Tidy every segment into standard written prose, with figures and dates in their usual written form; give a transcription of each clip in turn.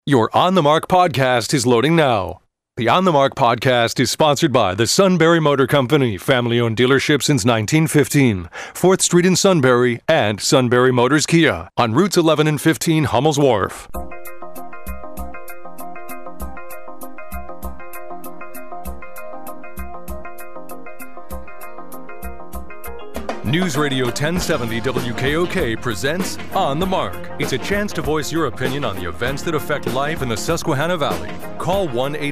Your On the Mark podcast is loading now. The On the Mark podcast is sponsored by the Sunbury Motor Company, family-owned dealership since 1915, 4th Street in Sunbury, and Sunbury Motors Kia on routes 11 and 15 Hummel's Wharf. News Radio 1070 WKOK presents On the Mark. It's a chance to voice your opinion on the events that affect life in the Susquehanna Valley. Call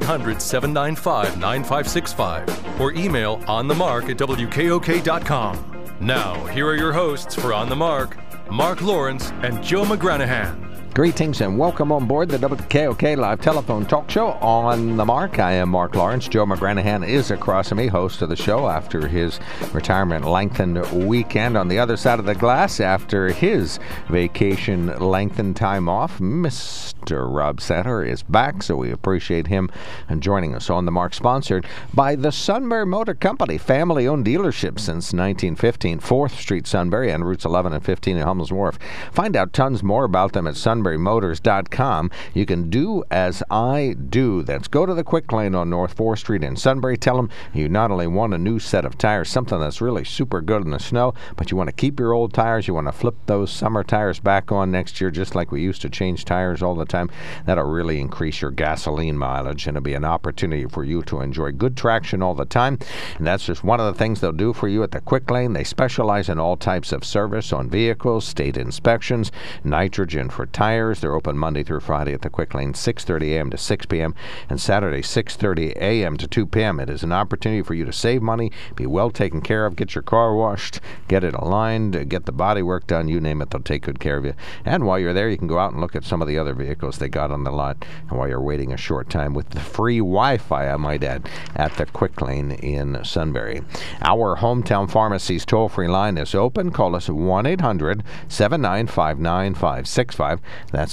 1-800-795-9565 or email onthemark@wkok.com. Now, here are your hosts for On the Mark, Mark Lawrence and Joe McGranahan. Greetings and welcome on board the WKOK Live Telephone Talk Show On the Mark. I am Mark Lawrence. Joe McGranahan is across from me, host of the show after his retirement lengthened weekend. On the other side of the glass, after his vacation lengthened time off, Mr. Rob Satter is back, so we appreciate him and joining us on the Mark, sponsored by the Sunbury Motor Company, family-owned dealership since 1915, 4th Street, Sunbury, and routes 11 and 15 in Hummel's Wharf. Find out tons more about them at sunburymotors.com. You can do as I do. That's go to the Quick Lane on North 4th Street in Sunbury. Tell them you not only want a new set of tires, something that's really super good in the snow, but you want to keep your old tires. You want to flip those summer tires back on next year, just like we used to change tires all the time. That'll really increase your gasoline mileage, and it'll be an opportunity for you to enjoy good traction all the time. And that's just one of the things they'll do for you at the Quick Lane. They specialize in all types of service on vehicles, state inspections, nitrogen for tires. They're open Monday through Friday at the Quick Lane, 6:30 a.m. to 6 p.m. and Saturday, 6:30 a.m. to 2 p.m. It is an opportunity for you to save money, be well taken care of, get your car washed, get it aligned, get the body work done, you name it, they'll take good care of you. And while you're there, you can go out and look at some of the other vehicles they got on the lot, and while you're waiting a short time with the free Wi-Fi, I might add, at the Quick Lane in Sunbury. Our hometown pharmacy's toll-free line is open. Call us at 1-800-795-9565. That's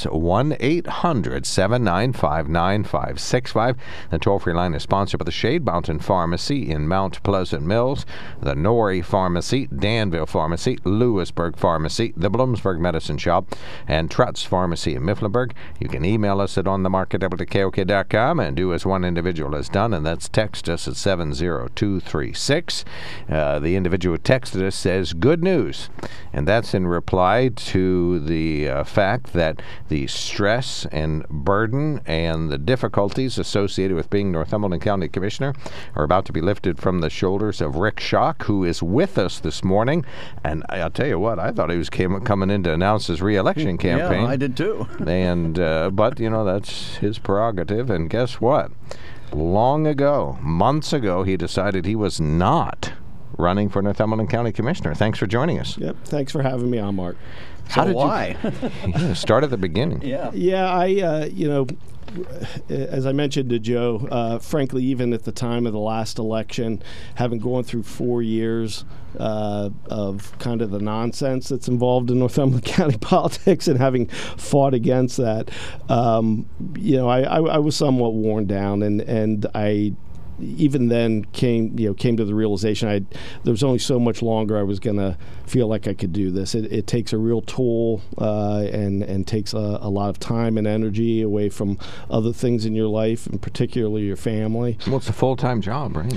1-800-795-9565. The toll-free line is sponsored by the Shade Mountain Pharmacy in Mount Pleasant Mills, the Norrie Pharmacy, Danville Pharmacy, Lewisburg Pharmacy, the Bloomsburg Medicine Shop, and Trutz Pharmacy in Mifflinburg. You can email us at onthemark@wkok.com and do as one individual has done, and that's text us at 70236. The individual who texted us says, good news, and that's in reply to the fact that the stress and burden and the difficulties associated with being Northumberland County Commissioner are about to be lifted from the shoulders of Rick Schock, who is with us this morning. And I'll tell you what, I thought he was coming in to announce his re-election campaign. Yeah, I did too. And but, you know, that's his prerogative. And guess what? Long ago, months ago, he decided he was not running for Northumberland County Commissioner. Thanks for joining us. Yep. Thanks for having me on, Mark. So why? Start at the beginning. Yeah. I as I mentioned to Joe, frankly, even at the time of the last election, having gone through 4 years of kind of the nonsense that's involved in Northumberland County politics and having fought against that, I was somewhat worn down, and I even then came to the realization there was only so much longer I was going to feel like I could do this. It takes a real toll and takes a lot of time and energy away from other things in your life, and particularly your family. Well, it's a full-time job, right?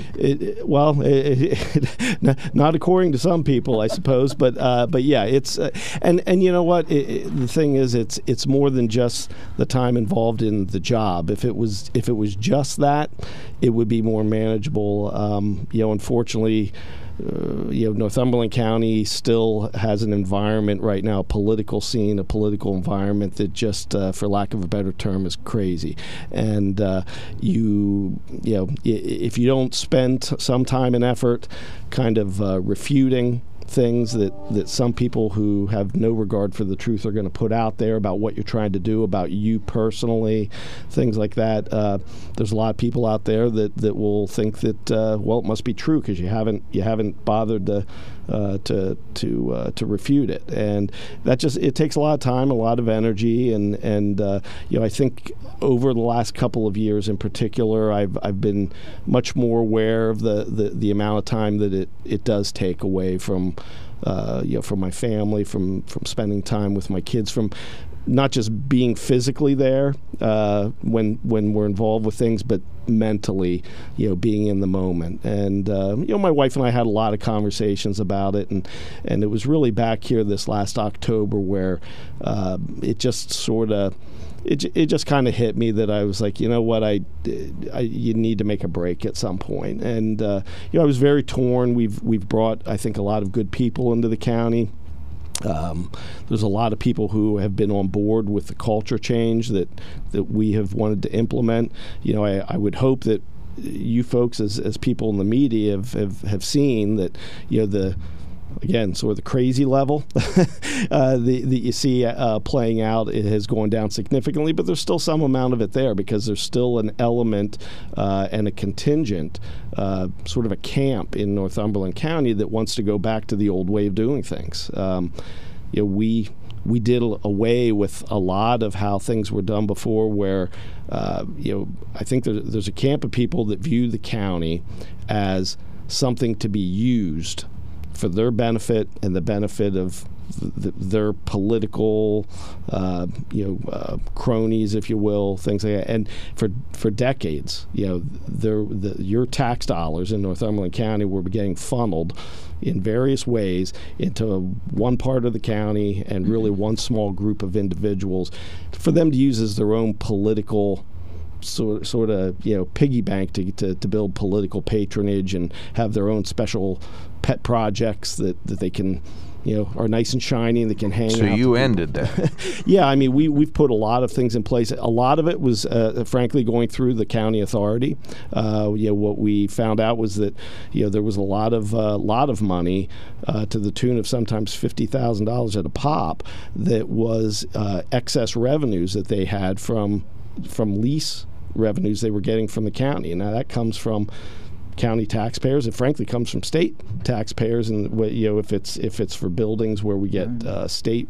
Not according to some people, I suppose, but yeah, it's and you know what? The thing is, it's more than just the time involved in the job. If it was just that, it would be more manageable. Unfortunately, Northumberland County still has an environment right now, a political environment that just, for lack of a better term, is crazy. And if you don't spend some time and effort kind of refuting things that some people who have no regard for the truth are going to put out there about what you're trying to do, about you personally, things like that. There's a lot of people out there that will think that it must be true because you haven't bothered to refute it, and that it takes a lot of time, a lot of energy, and I think over the last couple of years in particular, I've been much more aware of the amount of time that it does take away from my family, from spending time with my kids, from not just being physically there when we're involved with things, but mentally, being in the moment. And my wife and I had a lot of conversations about it, and it was really back here this last October where it just sort of. It just kind of hit me that I was like, you know what, you need to make a break at some point. And I was very torn. We've brought, I think, a lot of good people into the county. There's a lot of people who have been on board with the culture change that we have wanted to implement. I would hope that you folks, as people in the media, have seen that, again, sort of the crazy level that you see playing out, it has gone down significantly, but there's still some amount of it there because there's still an element and a contingent, sort of a camp in Northumberland County that wants to go back to the old way of doing things. We did away with a lot of how things were done before where, I think there's a camp of people that view the county as something to be used for their benefit and the benefit of their political, cronies, if you will, things like that. And for decades, your tax dollars in Northumberland County were getting funneled in various ways into one part of the county and really one small group of individuals for them to use as their own political sort of piggy bank to build political patronage and have their own special pet projects that they can are nice and shiny and they can hang out. So you ended that. Yeah, I mean we've put a lot of things in place. A lot of it was frankly going through the county authority. What we found out was that there was a lot of money to the tune of sometimes $50,000 at a pop that was excess revenues that they had from lease revenues they were getting from the county. And now that comes from county taxpayers. It frankly comes from state taxpayers, and if it's for buildings where we get state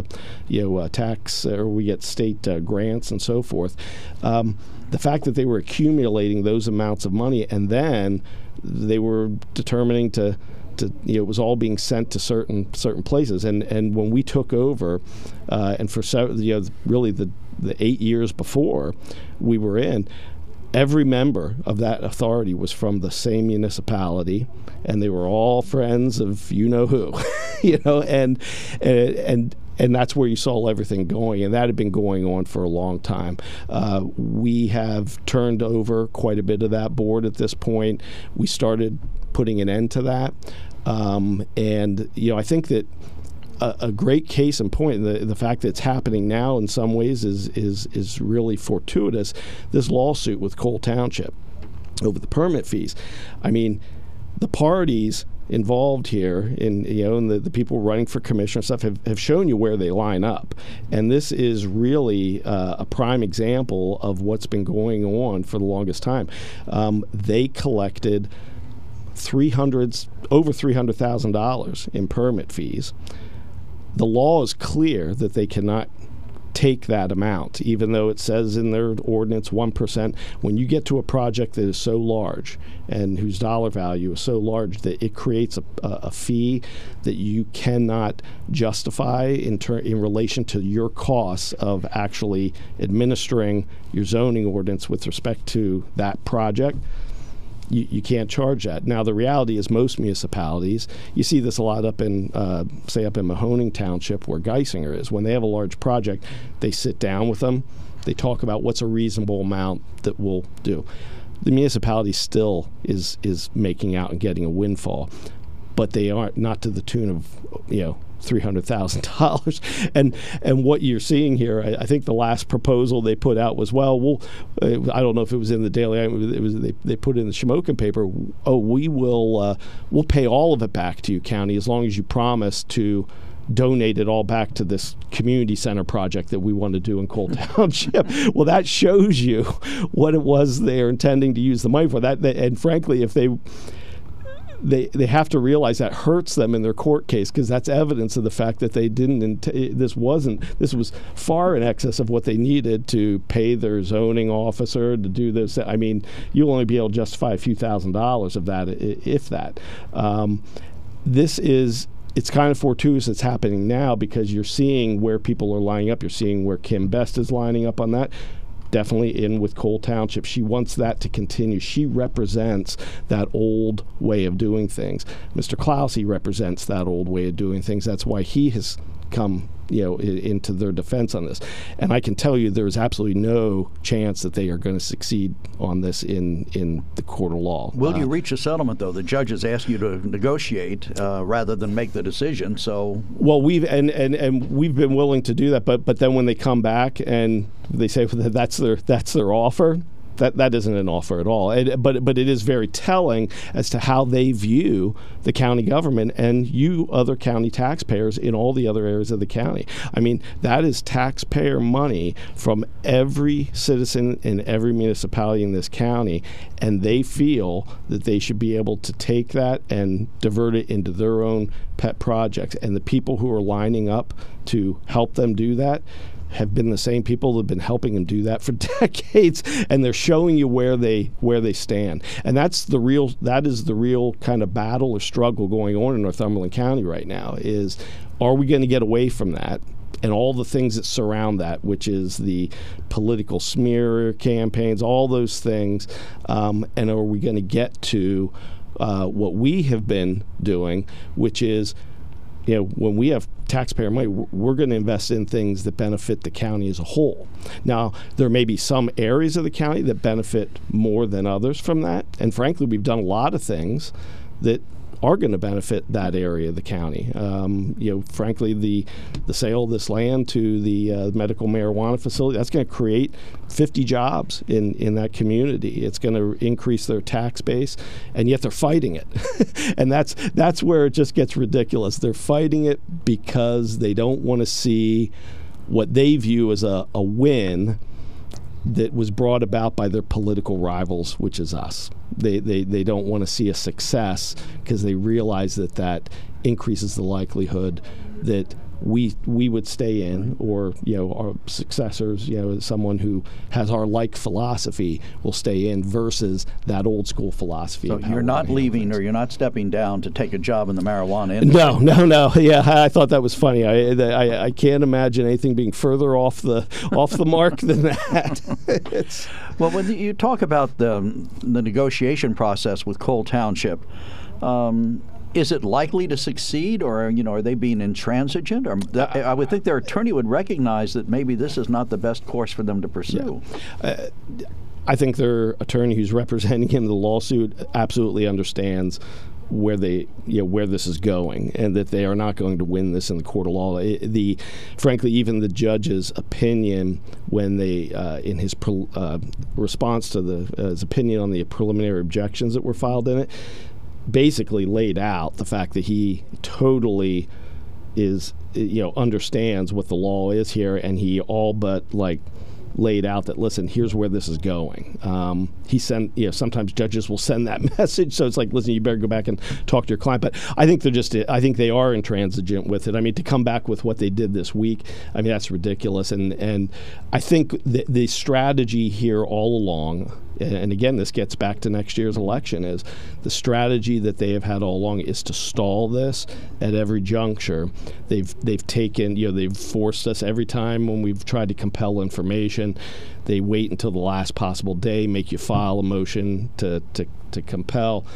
tax or we get state grants and so forth. The fact that they were accumulating those amounts of money and then they were determining to it was all being sent to certain places. And when we took over, and for really the 8 years before we were in, every member of that authority was from the same municipality, and they were all friends of who, and that's where you saw everything going, and that had been going on for a long time. We have turned over quite a bit of that board at this point. We started putting an end to that, and I think that a great case in point, the fact that it's happening now in some ways is really fortuitous. This lawsuit with Cole Township over the permit fees. I mean, the parties involved here and the people running for commissioner and stuff have shown you where they line up. And this is really a prime example of what's been going on for the longest time. They collected over $300,000 in permit fees. The law is clear that they cannot take that amount, even though it says in their ordinance 1%. When you get to a project that is so large and whose dollar value is so large that it creates a fee that you cannot justify in relation to your costs of actually administering your zoning ordinance with respect to that project, you can't charge that. Now, the reality is most municipalities, you see this a lot up in Mahoning Township where Geisinger is. When they have a large project, they sit down with them. They talk about what's a reasonable amount that we'll do. The municipality still is making out and getting a windfall, but they aren't, not to the tune of, $300,000. And what you're seeing here, I think the last proposal they put out was, I don't know if it was in the Daily, they put in the Shamokin paper, we'll pay all of it back to you, county, as long as you promise to donate it all back to this community center project that we want to do in Cole Township. Well, that shows you what it was they're intending to use the money for. And frankly, if they have to realize that hurts them in their court case, because that's evidence of the fact that they didn't. This was far in excess of what they needed to pay their zoning officer to do this. I mean, you'll only be able to justify a few $1,000s of that, if that. This is it's kind of fortuitous it's happening now because you're seeing where people are lining up. You're seeing where Kim Best is lining up on that. Definitely in with Cole Township. She wants that to continue. She represents that old way of doing things. Mr. Clousey represents that old way of doing things. That's why he has come into their defense on this. And I can tell you there is absolutely no chance that they are going to succeed on this in the court of law. Will you reach a settlement, though? The judges ask you to negotiate rather than make the decision. So, well, we've been willing to do that, but then when they come back and they say that's their offer, that isn't an offer at all. But it is very telling as to how they view the county government and you other county taxpayers in all the other areas of the county. I mean, that is taxpayer money from every citizen in every municipality in this county, and they feel that they should be able to take that and divert it into their own pet projects. And the people who are lining up to help them do that have been the same people that have been helping them do that for decades, and they're showing you where they stand. And that is the real kind of battle or struggle going on in Northumberland County right now is, are we going to get away from that and all the things that surround that, which is the political smear campaigns, all those things, and are we going to get to what we have been doing, which is, when we have taxpayer money, we're going to invest in things that benefit the county as a whole. Now, there may be some areas of the county that benefit more than others from that. And frankly, we've done a lot of things that are going to benefit that area of the county. Frankly, the sale of this land to the medical marijuana facility, that's going to create 50 jobs in that community. It's going to increase their tax base, and yet they're fighting it. And that's where it just gets ridiculous. They're fighting it because they don't want to see what they view as a win that was brought about by their political rivals, which is us. They don't want to see a success because they realize that increases the likelihood that we would stay in, or our successors, someone who has our like philosophy will stay in versus that old school philosophy. So you're not leaving or you're not stepping down to take a job in the marijuana industry? No. Yeah, I thought that was funny. I can't imagine anything being further off the mark than that. Well, when you talk about the negotiation process with Cole Township, is it likely to succeed, or are they being intransigent? Or I would think their attorney would recognize that maybe this is not the best course for them to pursue. Yeah. I think their attorney, who's representing him in the lawsuit, absolutely understands where this is going, and that they are not going to win this in the court of law. Frankly, even the judge's opinion when they, in his response to his opinion on the preliminary objections that were filed in it, basically laid out the fact that he totally understands what the law is here, and he all but laid out that, listen, here's where this is going. He sent, sometimes judges will send that message, so it's like, listen, you better go back and talk to your client. But I think I think they are intransigent with it. I mean, to come back with what they did this week, I mean, that's ridiculous. And I think the strategy here all along, and again, this gets back to next year's election, is the strategy that they have had all along is to stall this at every juncture. They've taken, they've forced us every time when we've tried to compel information. They wait until the last possible day, make you file a motion to compel,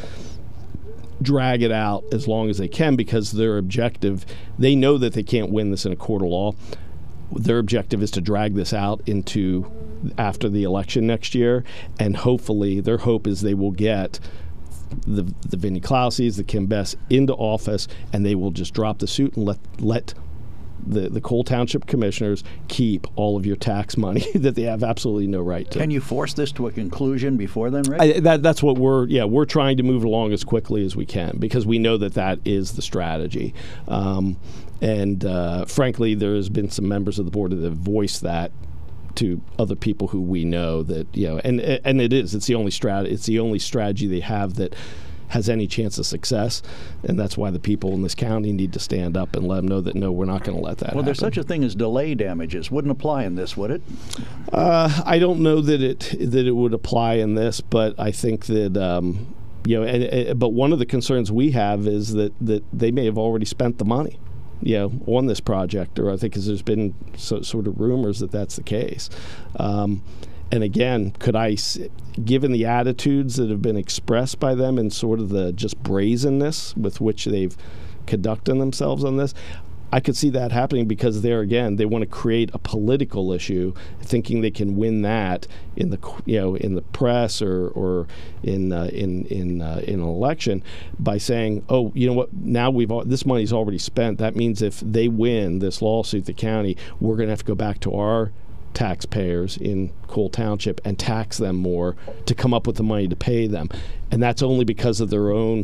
drag it out as long as they can, because their objective, they know that they can't win this in a court of law. Their objective is to drag this out into after the election next year, and hopefully their hope is they will get the Vinnie Clauseys, the Kim Best into office, and they will just drop the suit and let the Cole Township commissioners keep all of your tax money that they have absolutely no right to. Can you force this to a conclusion before then, Rick? That's what we're trying to move along as quickly as we can, because we know that is the strategy. And frankly, there has been some members of the board that have voiced that to other people who we know that, and it's the only strategy they have that has any chance of success, and that's why the people in this county need to stand up and let them know that, no, we're not going to let that happen. There's such a thing as delay damages. Wouldn't apply in this, would it? I don't know that it would apply in this, but I think that But one of the concerns we have is that they may have already spent the money, on this project, or I think there's been sort of rumors that that's the case. And again, given the attitudes that have been expressed by them and sort of the just brazenness with which they've conducted themselves on this, I could see that happening because they want to create a political issue, thinking they can win that in the press or in an election by saying, oh, you know what? Now this money's already spent. That means if they win this lawsuit, the county, we're going to have to go back to our taxpayers in Cole Township and tax them more to come up with the money to pay them, and that's only because of their own.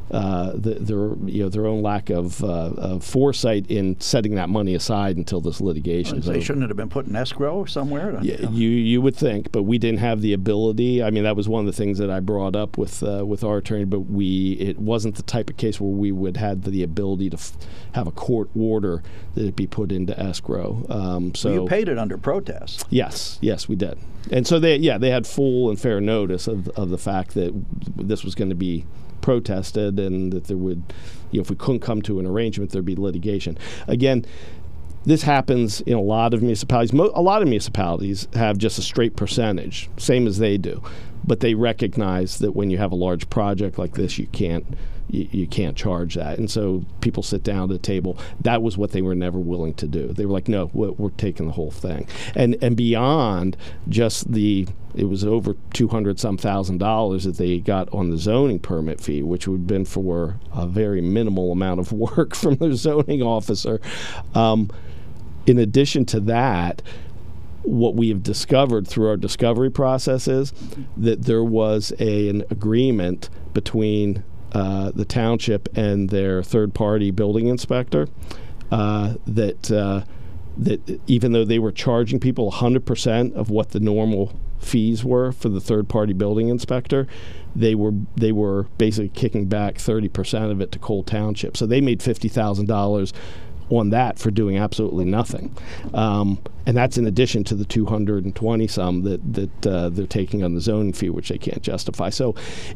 Their own lack of foresight in setting that money aside until this litigation. They shouldn't have been put in escrow somewhere. You would think, but we didn't have the ability. I mean, that was one of the things that I brought up with our attorney. But it wasn't the type of case where we would have the ability to have a court order that it be put into escrow. So you paid it under protest. Yes, we did. And so they had full and fair notice of the fact that this was going to be protested and that there would, if we couldn't come to an arrangement, there'd be litigation. Again, this happens in a lot of municipalities. A lot of municipalities have just a straight percentage, same as they do. But they recognize that when you have a large project like this, you can't charge that. And so people sit down at the table. That was what they were never willing to do. They were like, no, we're taking the whole thing. And beyond just it was over $200,000 that they got on the zoning permit fee, which would have been for a very minimal amount of work from the zoning officer. In addition to that, what we have discovered through our discovery process is that there was an agreement between the township and their third-party building inspector that even though they were charging people 100% of what the normal fees were for the third-party building inspector, they were basically kicking back 30% of it to Cole Township. So they made $50,000 on that for doing absolutely nothing, and that's in addition to the 220 some that they're taking on the zoning fee, which they can't justify. So,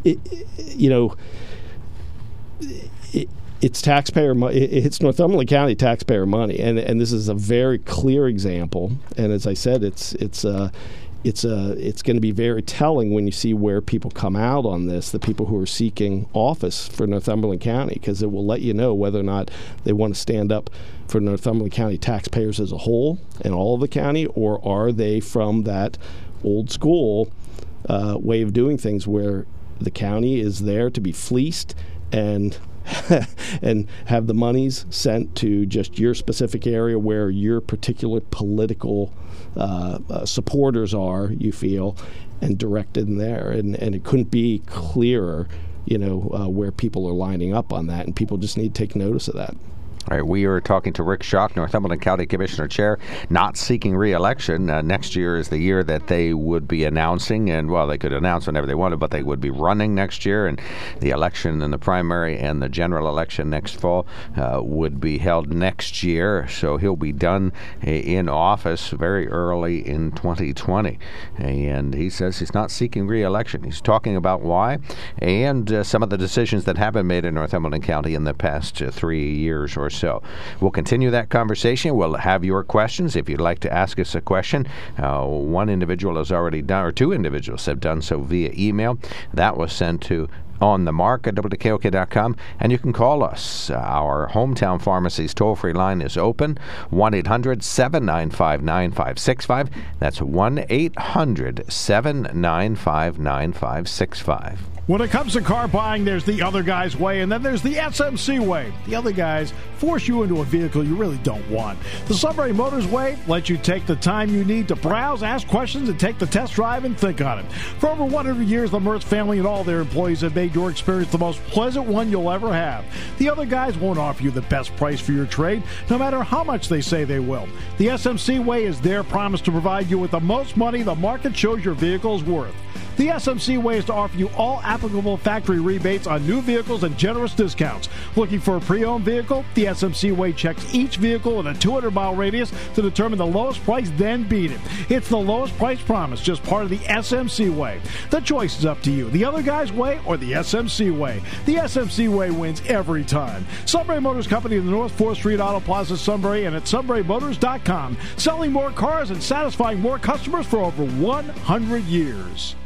it's taxpayer money. It's Northumberland County taxpayer money, and this is a very clear example. And as I said, it's going to be very telling when you see where people come out on this, the people who are seeking office for Northumberland County, because it will let you know whether or not they want to stand up for Northumberland County taxpayers as a whole and all of the county, or are they from that old school way of doing things where the county is there to be fleeced and and have the monies sent to just your specific area where your particular political supporters are, you feel, and directed in there. And it couldn't be clearer, where people are lining up on that, and people just need to take notice of that. All right, we are talking to Rick Schacht, Northumberland County Commissioner Chair, not seeking re-election. Next year is the year that they would be announcing, and well, they could announce whenever they wanted, but they would be running next year, and the election and the primary and the general election next fall would be held next year. So he'll be done in office very early in 2020. And he says he's not seeking re-election. He's talking about why and some of the decisions that have been made in Northumberland County in the past 3 years or so. We'll continue that conversation. We'll have your questions. If you'd like to ask us a question, one individual has already done, or two individuals have done so via email. That was sent to onthemark@WKOK.com, and you can call us. Our hometown pharmacy's toll-free line is open, 1-800-795-9565. That's 1-800-795-9565. When it comes to car buying, there's the other guy's way, and then there's the SMC way. The other guys force you into a vehicle you really don't want. The Sunbury Motors way lets you take the time you need to browse, ask questions, and take the test drive and think on it. For over 100 years, the Mertz family and all their employees have made your experience the most pleasant one you'll ever have. The other guys won't offer you the best price for your trade, no matter how much they say they will. The SMC way is their promise to provide you with the most money the market shows your vehicle is worth. The SMC way is to offer you all applicable factory rebates on new vehicles and generous discounts. Looking for a pre-owned vehicle? The SMC way checks each vehicle in a 200-mile radius to determine the lowest price, then beat it. It's the lowest price promise, just part of the SMC way. The choice is up to you. The other guy's way or the SMC way. The SMC way wins every time. Sunbury Motors Company in the North 4th Street Auto Plaza, Sunbury, and at sunburymotors.com. Selling more cars and satisfying more customers for over 100 years.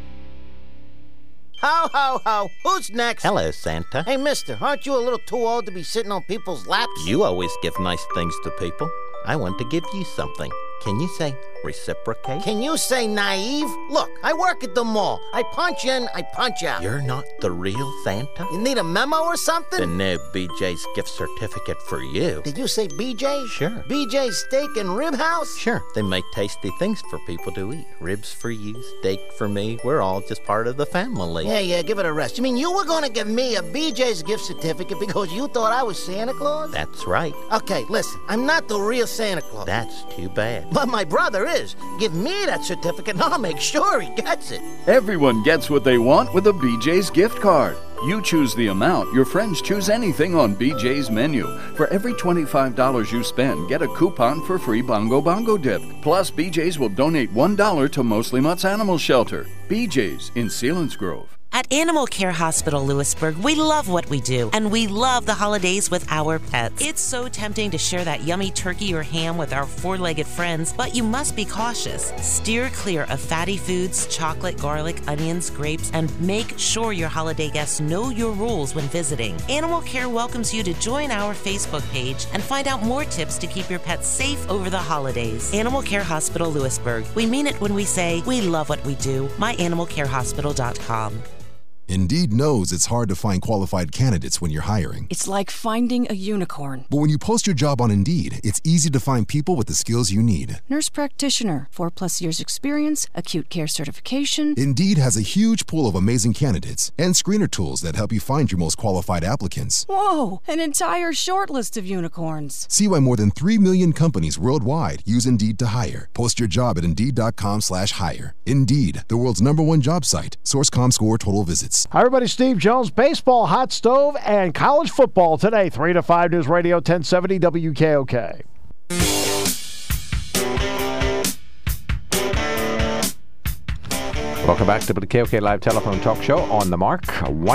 Ho, ho, ho. Who's next? Hello, Santa. Hey, mister, aren't you a little too old to be sitting on people's laps? You always give nice things to people. I want to give you something. Can you say reciprocate? Can you say naive? Look, I work at the mall. I punch in, I punch out. You're not the real Santa? You need a memo or something? Then no BJ's gift certificate for you. Did you say BJ? Sure. BJ's Steak and Rib House? Sure. They make tasty things for people to eat. Ribs for you, steak for me. We're all just part of the family. Yeah, give it a rest. You mean you were going to give me a BJ's gift certificate because you thought I was Santa Claus? That's right. Okay, listen, I'm not the real Santa Claus. That's too bad. But my brother is. Give me that certificate and I'll make sure he gets it. Everyone gets what they want with a BJ's gift card. You choose the amount, your friends choose anything on BJ's menu. For every $25 you spend, get a coupon for free Bongo Bongo dip. Plus, BJ's will donate $1 to Mostly Mutt's Animal Shelter. BJ's in Selinsgrove. At Animal Care Hospital Lewisburg, we love what we do, and we love the holidays with our pets. It's so tempting to share that yummy turkey or ham with our four-legged friends, but you must be cautious. Steer clear of fatty foods, chocolate, garlic, onions, grapes, and make sure your holiday guests know your rules when visiting. Animal Care welcomes you to join our Facebook page and find out more tips to keep your pets safe over the holidays. Animal Care Hospital Lewisburg. We mean it when we say we love what we do. MyAnimalCareHospital.com. Indeed knows it's hard to find qualified candidates when you're hiring. It's like finding a unicorn. But when you post your job on Indeed, it's easy to find people with the skills you need. Nurse practitioner, 4+ years experience, acute care certification. Indeed has a huge pool of amazing candidates and screener tools that help you find your most qualified applicants. Whoa, an entire short list of unicorns. See why more than 3 million companies worldwide use Indeed to hire. Post your job at Indeed.com/hire. Indeed, the world's #1 job site. Source.com/score total visits. Hi, everybody. Steve Jones, baseball, hot stove, and college football today. 3 to 5 News Radio 1070 WKOK. Welcome back to the KOK Live Telephone Talk Show. On the mark,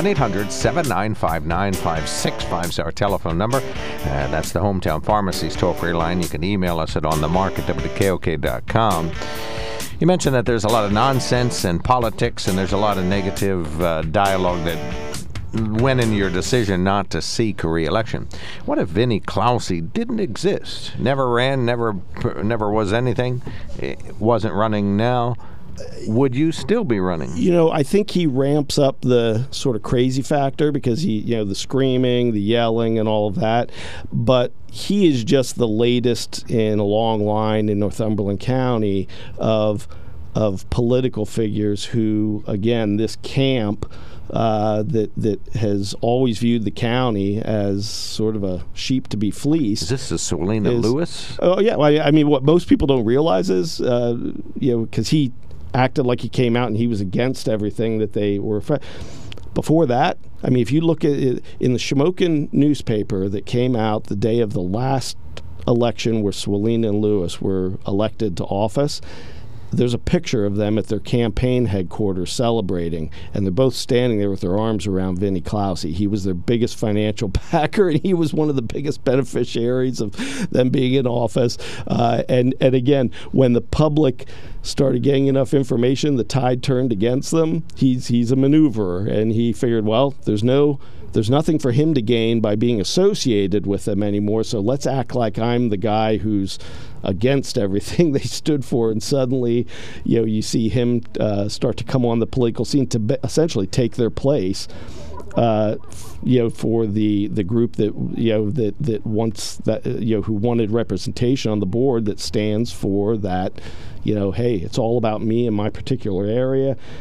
1-800-795-9565 is our telephone number. That's the Hometown Pharmacy's toll-free line. You can email us at onthemark@wkok.com. You mentioned that there's a lot of nonsense and politics, and there's a lot of negative dialogue that went in your decision not to seek a re-election. What if Vinnie Clausi didn't exist? Never ran, never was anything, wasn't running now? Would you still be running? You know, I think he ramps up the sort of crazy factor because the screaming, the yelling, and all of that. But he is just the latest in a long line in Northumberland County of political figures who, again, this camp that has always viewed the county as sort of a sheep to be fleeced. Is this the Swalina Lewis? Oh, yeah. Well, I mean, what most people don't realize is, because he acted like he came out and he was against everything that they were. Before that, I mean, if you look at it in the Shamokin newspaper that came out the day of the last election where Swalina and Lewis were elected to office, there's a picture of them at their campaign headquarters celebrating, and they're both standing there with their arms around Vinnie Clausi. He was their biggest financial backer, and he was one of the biggest beneficiaries of them being in office. And again, when the public started getting enough information, the tide turned against them. He's a maneuverer, and he figured, well, there's nothing for him to gain by being associated with them anymore, so let's act like I'm the guy who's against everything they stood for. And suddenly, you see him start to come on the political scene to essentially take their place, for the group that wants that, who wanted representation on the board, that stands for that, hey, it's all about me in my particular area.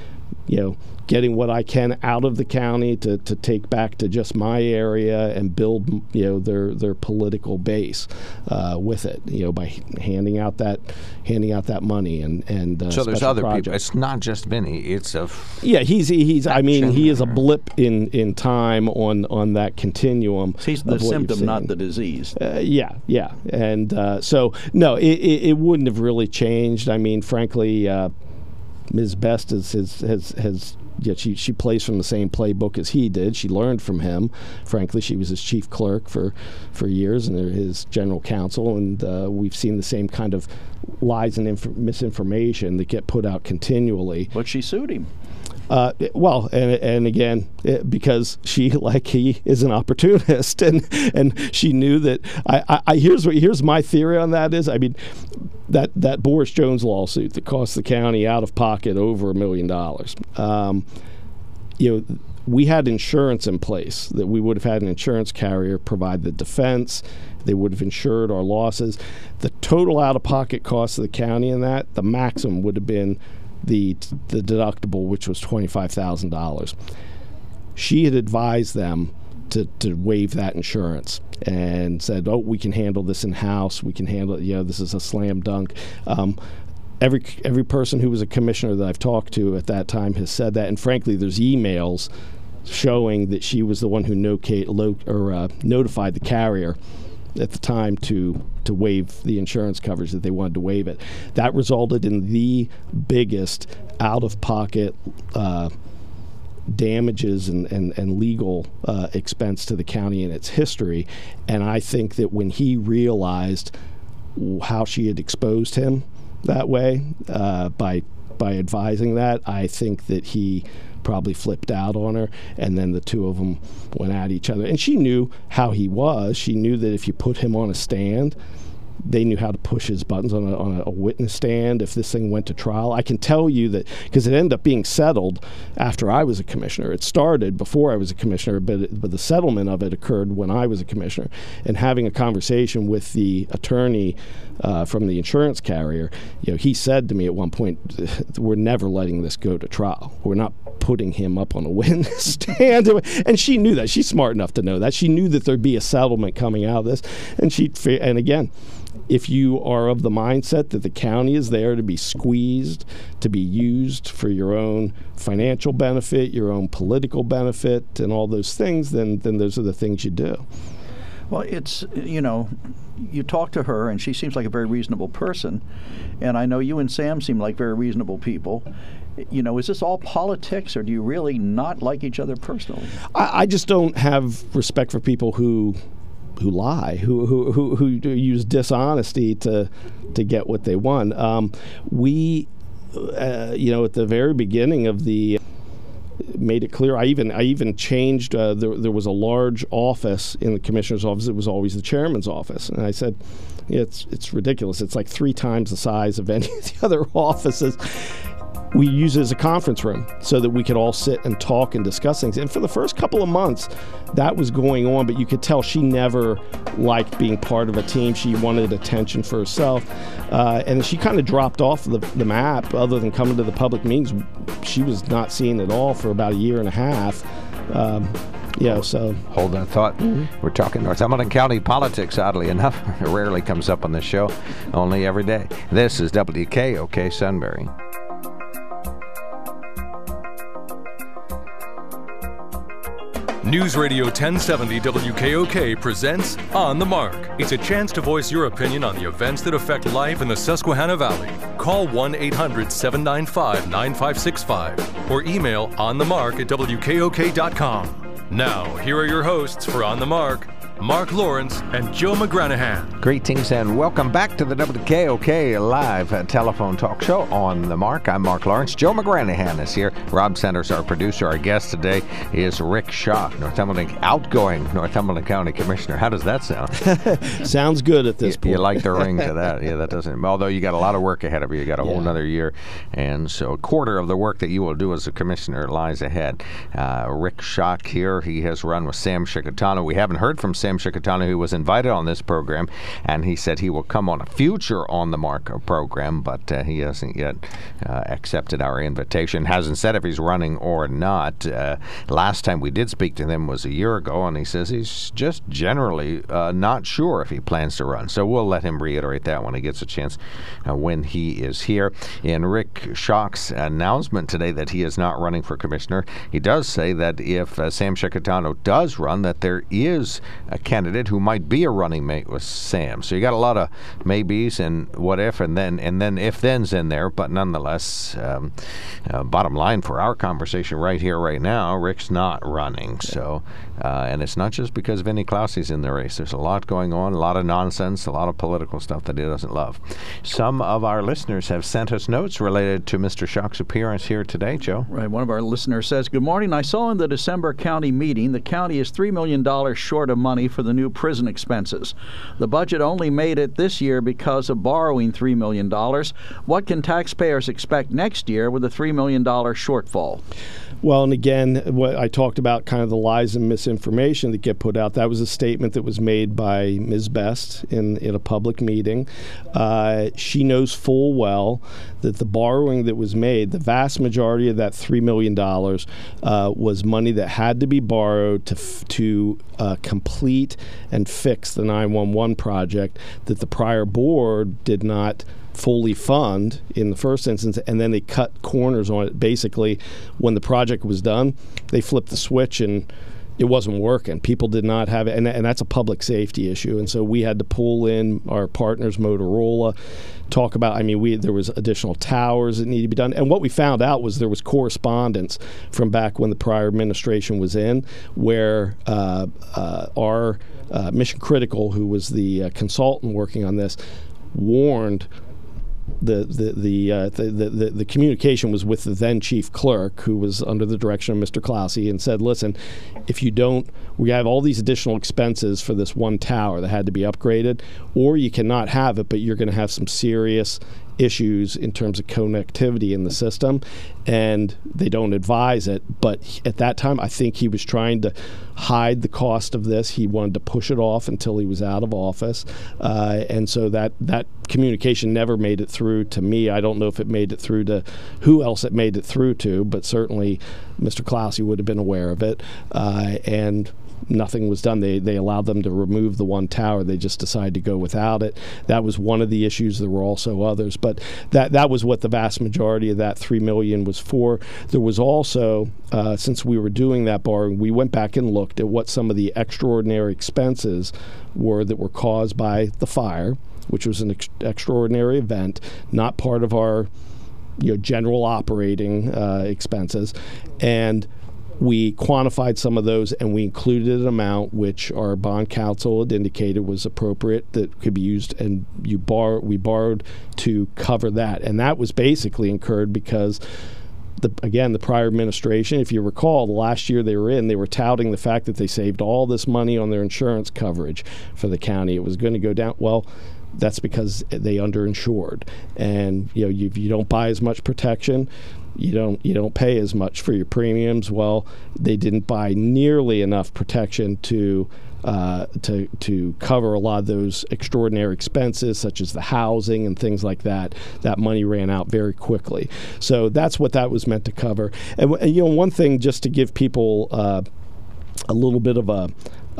getting what I can out of the county to take back to just my area and build, their political base with it, by handing out that money and so there's other projects. people. It's not just Vinny. It's a he is a blip in time on that continuum. He's the symptom, not the disease. And so no, it wouldn't have really changed. I mean, frankly, Ms. Best has she plays from the same playbook as he did. She learned from him. Frankly, she was his chief clerk for years and his general counsel, and we've seen the same kind of lies and misinformation that get put out continually. But she sued him. And again, because she, like he, is an opportunist, and she knew that. Here's my theory on that is, I mean, that Boris Jones lawsuit that cost the county out of pocket over $1 million. We had insurance in place that we would have had an insurance carrier provide the defense. They would have insured our losses. The total out of pocket cost of the county in that, the maximum would have been the deductible, which was $25,000. She had advised them to waive that insurance and said, we can handle this in-house. We can handle it. This is a slam dunk. Every person who was a commissioner that I've talked to at that time has said that. And frankly, there's emails showing that she was the one who notified the carrier at the time to waive the insurance coverage, that they wanted to waive it. That resulted in the biggest out-of-pocket damages and legal expense to the county in its history. And I think that when he realized how she had exposed him that way by advising that, I think that he probably flipped out on her, and then the two of them went at each other. And she knew how he was. She knew that if you put him on a stand, they knew how to push his buttons on a witness stand if this thing went to trial. I can tell you that because it ended up being settled after I was a commissioner. It started before I was a commissioner, but the settlement of it occurred when I was a commissioner. And having a conversation with the attorney from the insurance carrier, he said to me at one point, we're never letting this go to trial. We're not putting him up on a witness stand. And she knew that. She's smart enough to know that. She knew that there'd be a settlement coming out of this. And again, if you are of the mindset that the county is there to be squeezed, to be used for your own financial benefit, your own political benefit, and all those things, then those are the things you do. Well, it's, you talk to her, and she seems like a very reasonable person. And I know you and Sam seem like very reasonable people. Is this all politics, or do you really not like each other personally? I just don't have respect for people who lie, who use dishonesty to get what they want. We, at the very beginning of made it clear. I even changed. There was a large office in the commissioner's office. It was always the chairman's office, and I said, it's ridiculous. It's like 3 times the size of any of the other offices. We use it as a conference room so that we could all sit and talk and discuss things. And for the first couple of months, that was going on, but you could tell she never liked being part of a team. She wanted attention for herself. And she kind of dropped off the map. Other than coming to the public meetings, she was not seen at all for about 1.5 years. So hold that thought. Mm-hmm. We're talking Northumberland County politics, oddly enough. It rarely comes up on this show, only every day. This is WKOK Sunbury. News Radio 1070 WKOK presents On the Mark. It's a chance to voice your opinion on the events that affect life in the Susquehanna Valley. Call 1-800-795-9565 or email onthemark@wkok.com. Now, here are your hosts for On the Mark, Mark Lawrence and Joe McGranahan. Greetings and welcome back to the WKOK live telephone talk show On the Mark. I'm Mark Lawrence. Joe McGranahan is here. Rob Sanders, our producer. Our guest today is Rick Schaak, outgoing Northumberland County Commissioner. How does that sound? Sounds good at this point. You like the ring to that. Yeah, that doesn't. Although you got a lot of work ahead of you. You got a whole another year. And so a quarter of the work that you will do as a commissioner lies ahead. Rick Schaak here. He has run with Sam Shikatano. We haven't heard from Sam Sam Chickatano, who was invited on this program, and he said he will come on a future On the Mark program, but he hasn't yet accepted our invitation. Hasn't said if he's running or not. Last time we did speak to him was a year ago, and he says he's just generally not sure if he plans to run. So we'll let him reiterate that when he gets a chance when he is here. In Rick Schock's announcement today that he is not running for commissioner, he does say that if Sam Chickatano does run, that there is a candidate who might be a running mate with Sam. So you got a lot of maybes and what if and then if-thens in there, but nonetheless, bottom line for our conversation right here, right now, Rick's not running. So, and it's not just because Vinnie Clause's in the race. There's a lot going on, a lot of nonsense, a lot of political stuff that he doesn't love. Some of our listeners have sent us notes related to Mr. Schock's appearance here today, Joe. Right. One of our listeners says, "Good morning. I saw in the December county meeting the county is $3 million short of money for the new prison expenses. The budget only made it this year because of borrowing $3 million. What can taxpayers expect next year with a $3 million shortfall?" Well, and again, what I talked about, kind of the lies and misinformation that get put out, that was a statement that was made by Ms. Best in a public meeting. She knows full well that the borrowing that was made, the vast majority of that $3 million was money that had to be borrowed to complete and fix the 911 project that the prior board did not fully fund in the first instance, and then they cut corners on it. Basically, when the project was done, they flipped the switch and it wasn't working. People did not have it, and that's a public safety issue. And so we had to pull in our partners, Motorola, talk about, there was additional towers that needed to be done. And what we found out was there was correspondence from back when the prior administration was in, where our Mission Critical, who was the consultant working on this, warned the communication was with the then chief clerk, who was under the direction of Mr. Clause, and said, listen, if you don't, we have all these additional expenses for this one tower that had to be upgraded, or you cannot have it, but you're going to have some serious issues in terms of connectivity in the system, and they don't advise it. But at that time, I think he was trying to hide the cost of this. He wanted to push it off until he was out of office, and so that communication never made it through to me. I don't know if it made it through to who else it made it through to, but certainly Mr. Clause would have been aware of it, and nothing was done. They allowed them to remove the one tower. They just decided to go without it. That was one of the issues. There were also others, but that was what the vast majority of that $3 million was for. There was also, since we were doing that borrowing, we went back and looked at what some of the extraordinary expenses were that were caused by the fire, which was an extraordinary event, not part of our general operating expenses, and we quantified some of those, and we included an amount which our bond counsel had indicated was appropriate that could be used, and we borrowed to cover that. And that was basically incurred because, the prior administration, if you recall, the last year they were touting the fact that they saved all this money on their insurance coverage for the county. It was going to go down. Well, that's because they underinsured, and if you don't buy as much protection, you don't pay as much for your premiums. Well, they didn't buy nearly enough protection to cover a lot of those extraordinary expenses, such as the housing and things like that. That money ran out very quickly. So that's what that was meant to cover. And one thing, just to give people a little bit of a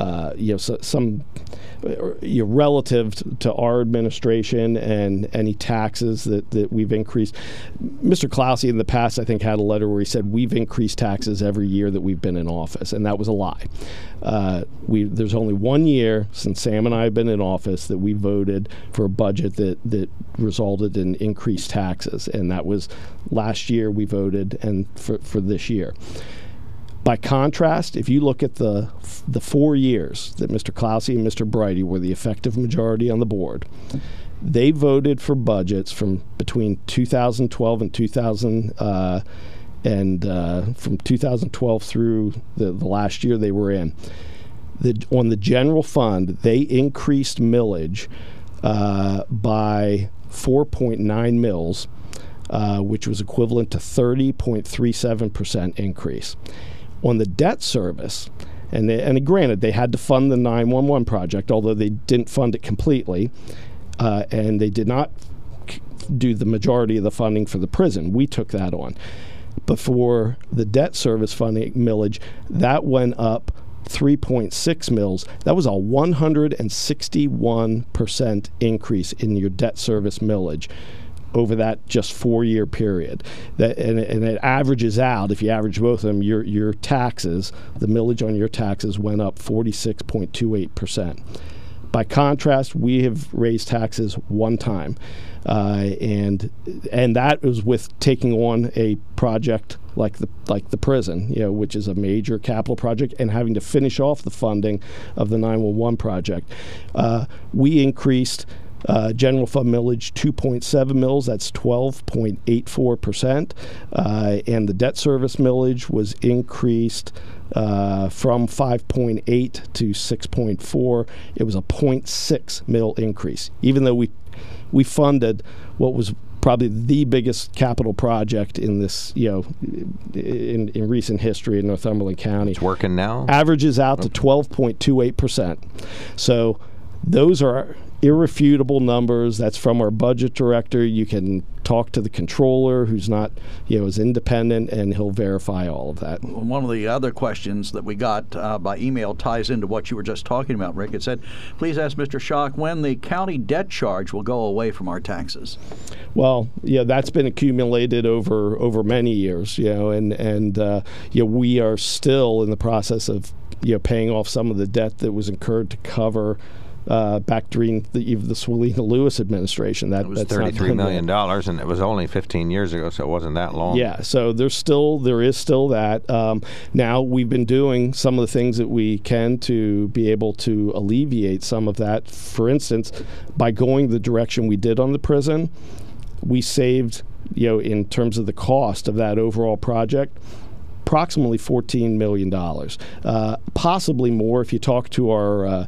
some relative to our administration and any taxes that we've increased. Mr. Clause in the past, I think, had a letter where he said we've increased taxes every year that we've been in office, and that was a lie. There's only 1 year since Sam and I have been in office that we voted for a budget that resulted in increased taxes, and that was last year we voted and for this year. By contrast, if you look at the 4 years that Mr. Clause and Mr. Brighty were the effective majority on the board, they voted for budgets from between 2012 and 2012 through the last year they were in. On the general fund, they increased millage by 4.9 mils, which was equivalent to 30.37% increase. On the debt service, And granted, they had to fund the 911 project, although they didn't fund it completely, and they did not do the majority of the funding for the prison. We took that on. But for the debt service funding millage, that went up 3.6 mils. That was a 161% increase in your debt service millage over that just 4-year period. And it averages out, if you average both of them, your taxes, the millage on your taxes went up 46.28%. By contrast, we have raised taxes one time, and that was with taking on a project like the prison, which is a major capital project, and having to finish off the funding of the 911 project. We increased general fund millage 2.7 mils, that's 12.84%, and the debt service millage was increased from 5.8 to 6.4. It was a 0.6 mil increase, even though we funded what was probably the biggest capital project in this, in recent history in Northumberland County. It's working now? Averages out to 12.28%. So those are irrefutable numbers. That's from our budget director. You can talk to the controller, who's not, is independent, and he'll verify all of that. One of the other questions that we got by email ties into what you were just talking about, Rick. It said, please ask Mr. Schock when the county debt charge will go away from our taxes. Well, that's been accumulated over many years, and we are still in the process of, paying off some of the debt that was incurred to cover back during the Swalina Lewis administration. That was $33 million, and it was only 15 years ago, so it wasn't that long. Yeah, so there is still that. Now we've been doing some of the things that we can to be able to alleviate some of that. For instance, by going the direction we did on the prison, we saved, in terms of the cost of that overall project, approximately $14 million, possibly more. If you talk to our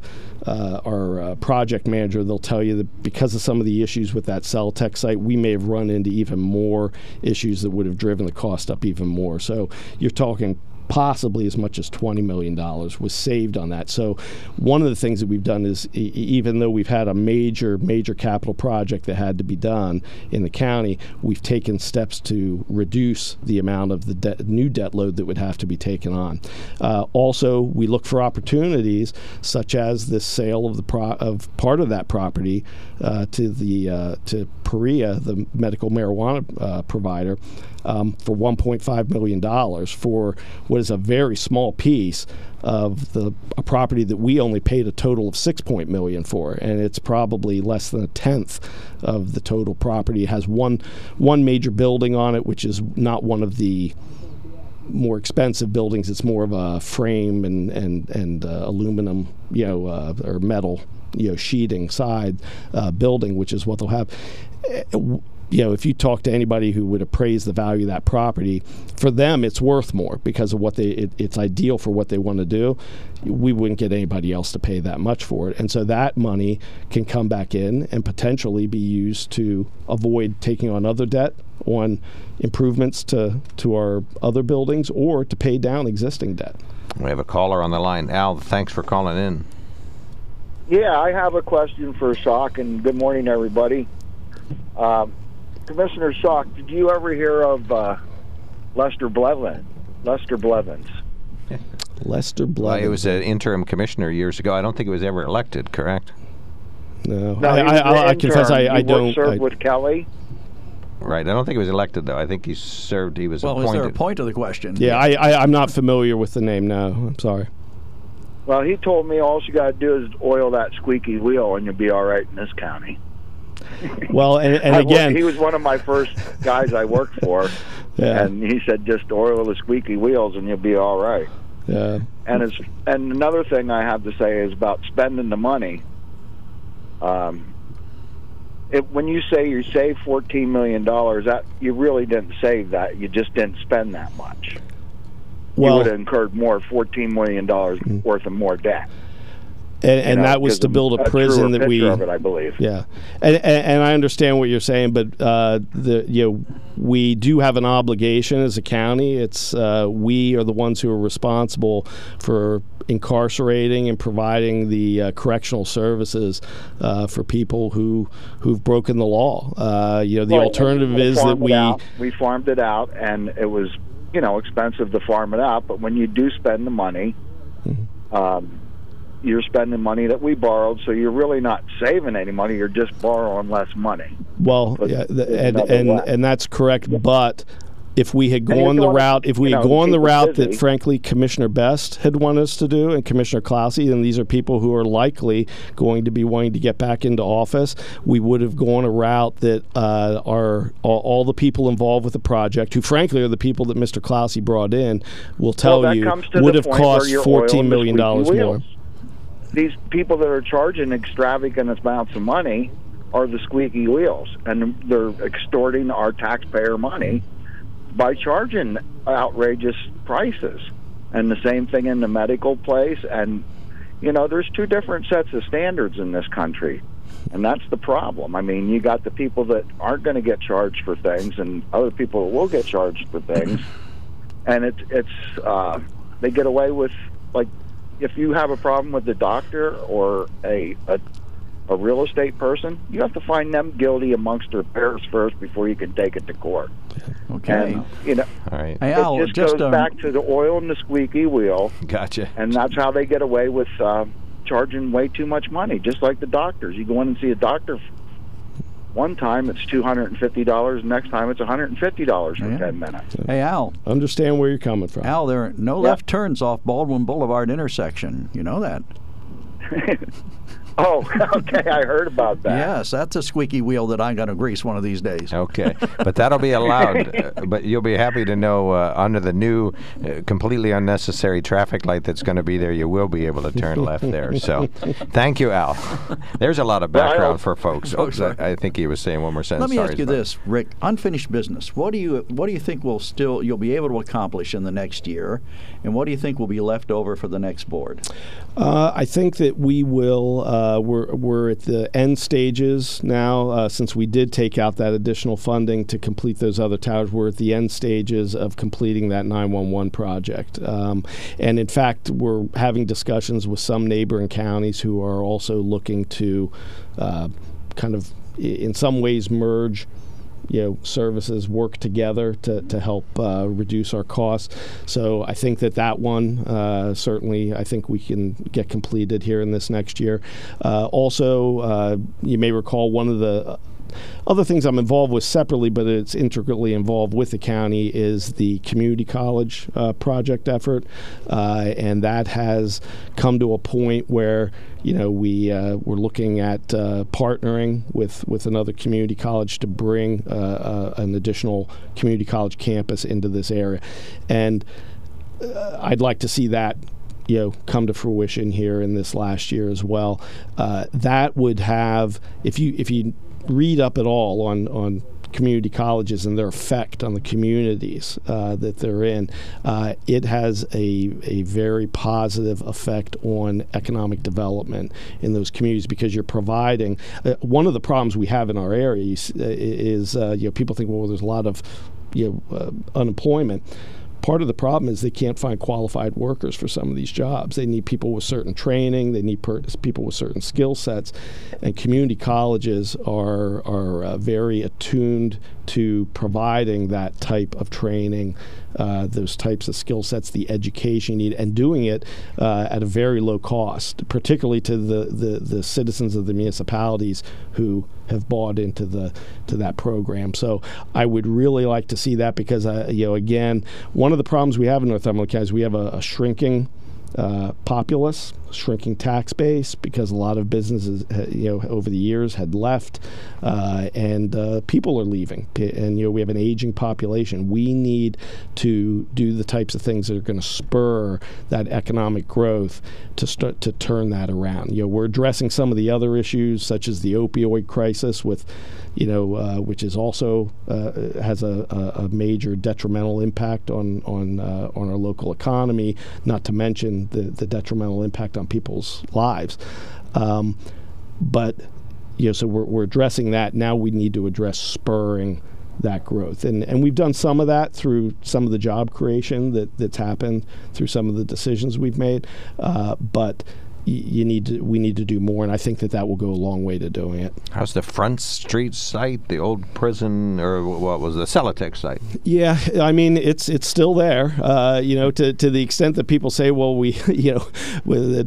project manager, they'll tell you that because of some of the issues with that Cell-Tech site, we may have run into even more issues that would have driven the cost up even more. So you're talking possibly as much as $20 million was saved on that. So one of the things that we've done is, even though we've had a major capital project that had to be done in the county, we've taken steps to reduce the amount of the new debt load that would have to be taken on. Also, we look for opportunities such as the sale of of part of that property to Perea, the medical marijuana provider, for $1.5 million for what is a very small piece of a property that we only paid a total of $6 million for, and it's probably less than a tenth of the total property. It has one major building on it, which is not one of the more expensive buildings. It's more of a frame and aluminum, or metal, sheeting side building, which is what they'll have. If you talk to anybody who would appraise the value of that property, for them it's worth more because of what it's ideal for what they want to do. We wouldn't get anybody else to pay that much for it. And so that money can come back in and potentially be used to avoid taking on other debt on improvements to our other buildings or to pay down existing debt. We have a caller on the line. Al, thanks for calling in. Yeah, I have a question for Schock, and good morning, everybody. Commissioner Schock, did you ever hear of Lester Blevins? Lester Blevins. Well, he was an interim commissioner years ago. I don't think he was ever elected, correct? No, I confess I don't. Served with Kelly. Right. I don't think he was elected, though. I think he served. He was appointed. Well, is there a point to the question? Yeah, I'm not familiar with the name. No, I'm sorry. Well, he told me all you got to do is oil that squeaky wheel, and you'll be all right in this county. Well, and again, he was one of my first guys I worked for, yeah. And he said, just oil the squeaky wheels and you'll be all right. Yeah. And another thing I have to say is about spending the money. When you say you saved $14 million, that you really didn't save that. You just didn't spend that much. Well, you would have incurred $14 million worth of more debt. And that was to build a prison that we. Of it, I believe. Yeah, and I understand what you're saying, but we do have an obligation as a county. It's we are the ones who are responsible for incarcerating and providing the correctional services for people who've broken the law. The alternative is that we farmed it out, and it was expensive to farm it out. But when you do spend the money, you're spending money that we borrowed, so you're really not saving any money. You're just borrowing less money. Well, and that's correct. But if we had gone the route, that frankly Commissioner Best had wanted us to do, and Commissioner Clousey, and these are people who are likely going to be wanting to get back into office, we would have gone a route that are all the people involved with the project, who frankly are the people that Mr. Clousey brought in, will tell you would have cost $14 million more. These people that are charging extravagant amounts of money are the squeaky wheels, and they're extorting our taxpayer money by charging outrageous prices. And the same thing in the medical place. And, there's two different sets of standards in this country. And that's the problem. I mean, you got the people that aren't going to get charged for things and other people that will get charged for things. And it's they get away with, like, if you have a problem with the doctor or a real estate person, you have to find them guilty amongst their peers first before you can take it to court. Okay. And, all right. Hey, Al, it just goes back to the oil and the squeaky wheel. Gotcha. And that's how they get away with charging way too much money, just like the doctors. You go in and see a doctor one time, it's $250. Next time, it's $150 for 10 minutes. Hey, Al. Understand where you're coming from. Al, there are no left turns off Baldwin Boulevard intersection. You know that. Oh, okay. I heard about that. Yes, that's a squeaky wheel that I'm going to grease one of these days. Okay, but that'll be allowed. But you'll be happy to know under the new completely unnecessary traffic light that's going to be there, you will be able to turn left there. So thank you, Al. There's a lot of background for folks. I think he was saying one more sentence. Let me ask you this, Rick. Unfinished business. What do you think you'll be able to accomplish in the next year, and what do you think will be left over for the next board? I think that we will. We're at the end stages now, since we did take out that additional funding to complete those other towers. We're at the end stages of completing that 911 project. And in fact, we're having discussions with some neighboring counties who are also looking to kind of, in some ways, merge services, work together to help reduce our costs. So I think that one certainly I think we can get completed here in this next year. Also, you may recall one of the other things I'm involved with separately, but it's intricately involved with the county, is the community college project effort, and that has come to a point where we're looking at partnering with another community college to bring an additional community college campus into this area, and I'd like to see that come to fruition here in this last year as well. That would have, if you read up at all on community colleges and their effect on the communities that they're in, it has a very positive effect on economic development in those communities, because you're providing one of the problems we have in our area is people think, well, there's a lot of unemployment. Part of the problem is they can't find qualified workers for some of these jobs. They need people with certain training. They need people with certain skill sets. And community colleges are very attuned to providing that type of training, those types of skill sets, the education you need, and doing it at a very low cost, particularly to the citizens of the municipalities who have bought into that program. So I would really like to see that, because again, one of the problems we have in Northumberland County is we have a shrinking populace, shrinking tax base, because a lot of businesses, over the years had left, and people are leaving, and we have an aging population. We need to do the types of things that are going to spur that economic growth to start to turn that around. We're addressing some of the other issues, such as the opioid crisis, with which is also has a major detrimental impact on our local economy. Not to mention and the detrimental impact on people's lives. But so we're addressing that. Now we need to address spurring that growth, and we've done some of that through some of the job creation that's happened through some of the decisions we've made. But we need to do more, and I think that will go a long way to doing it. How's the Front Street site, the old prison, or what was the Celotex site? Yeah, I mean it's still there. To the extent that people say, well, we that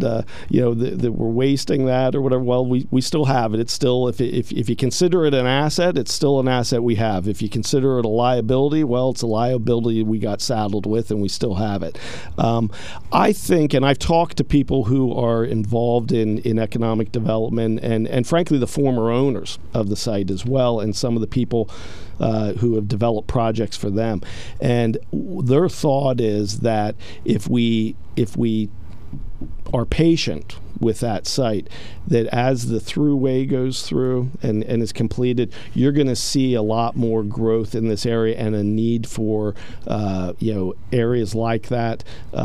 we're wasting that or whatever. Well, we still have it. It's still, if you consider it an asset, it's still an asset we have. If you consider it a liability, well, it's a liability we got saddled with, and we still have it. I think, and I've talked to people who are involved in economic development and frankly the former owners of the site as well, and some of the people who have developed projects for them, and their thought is that if we are patient with that site, that as the thruway goes through and is completed, you're going to see a lot more growth in this area and a need for areas like that,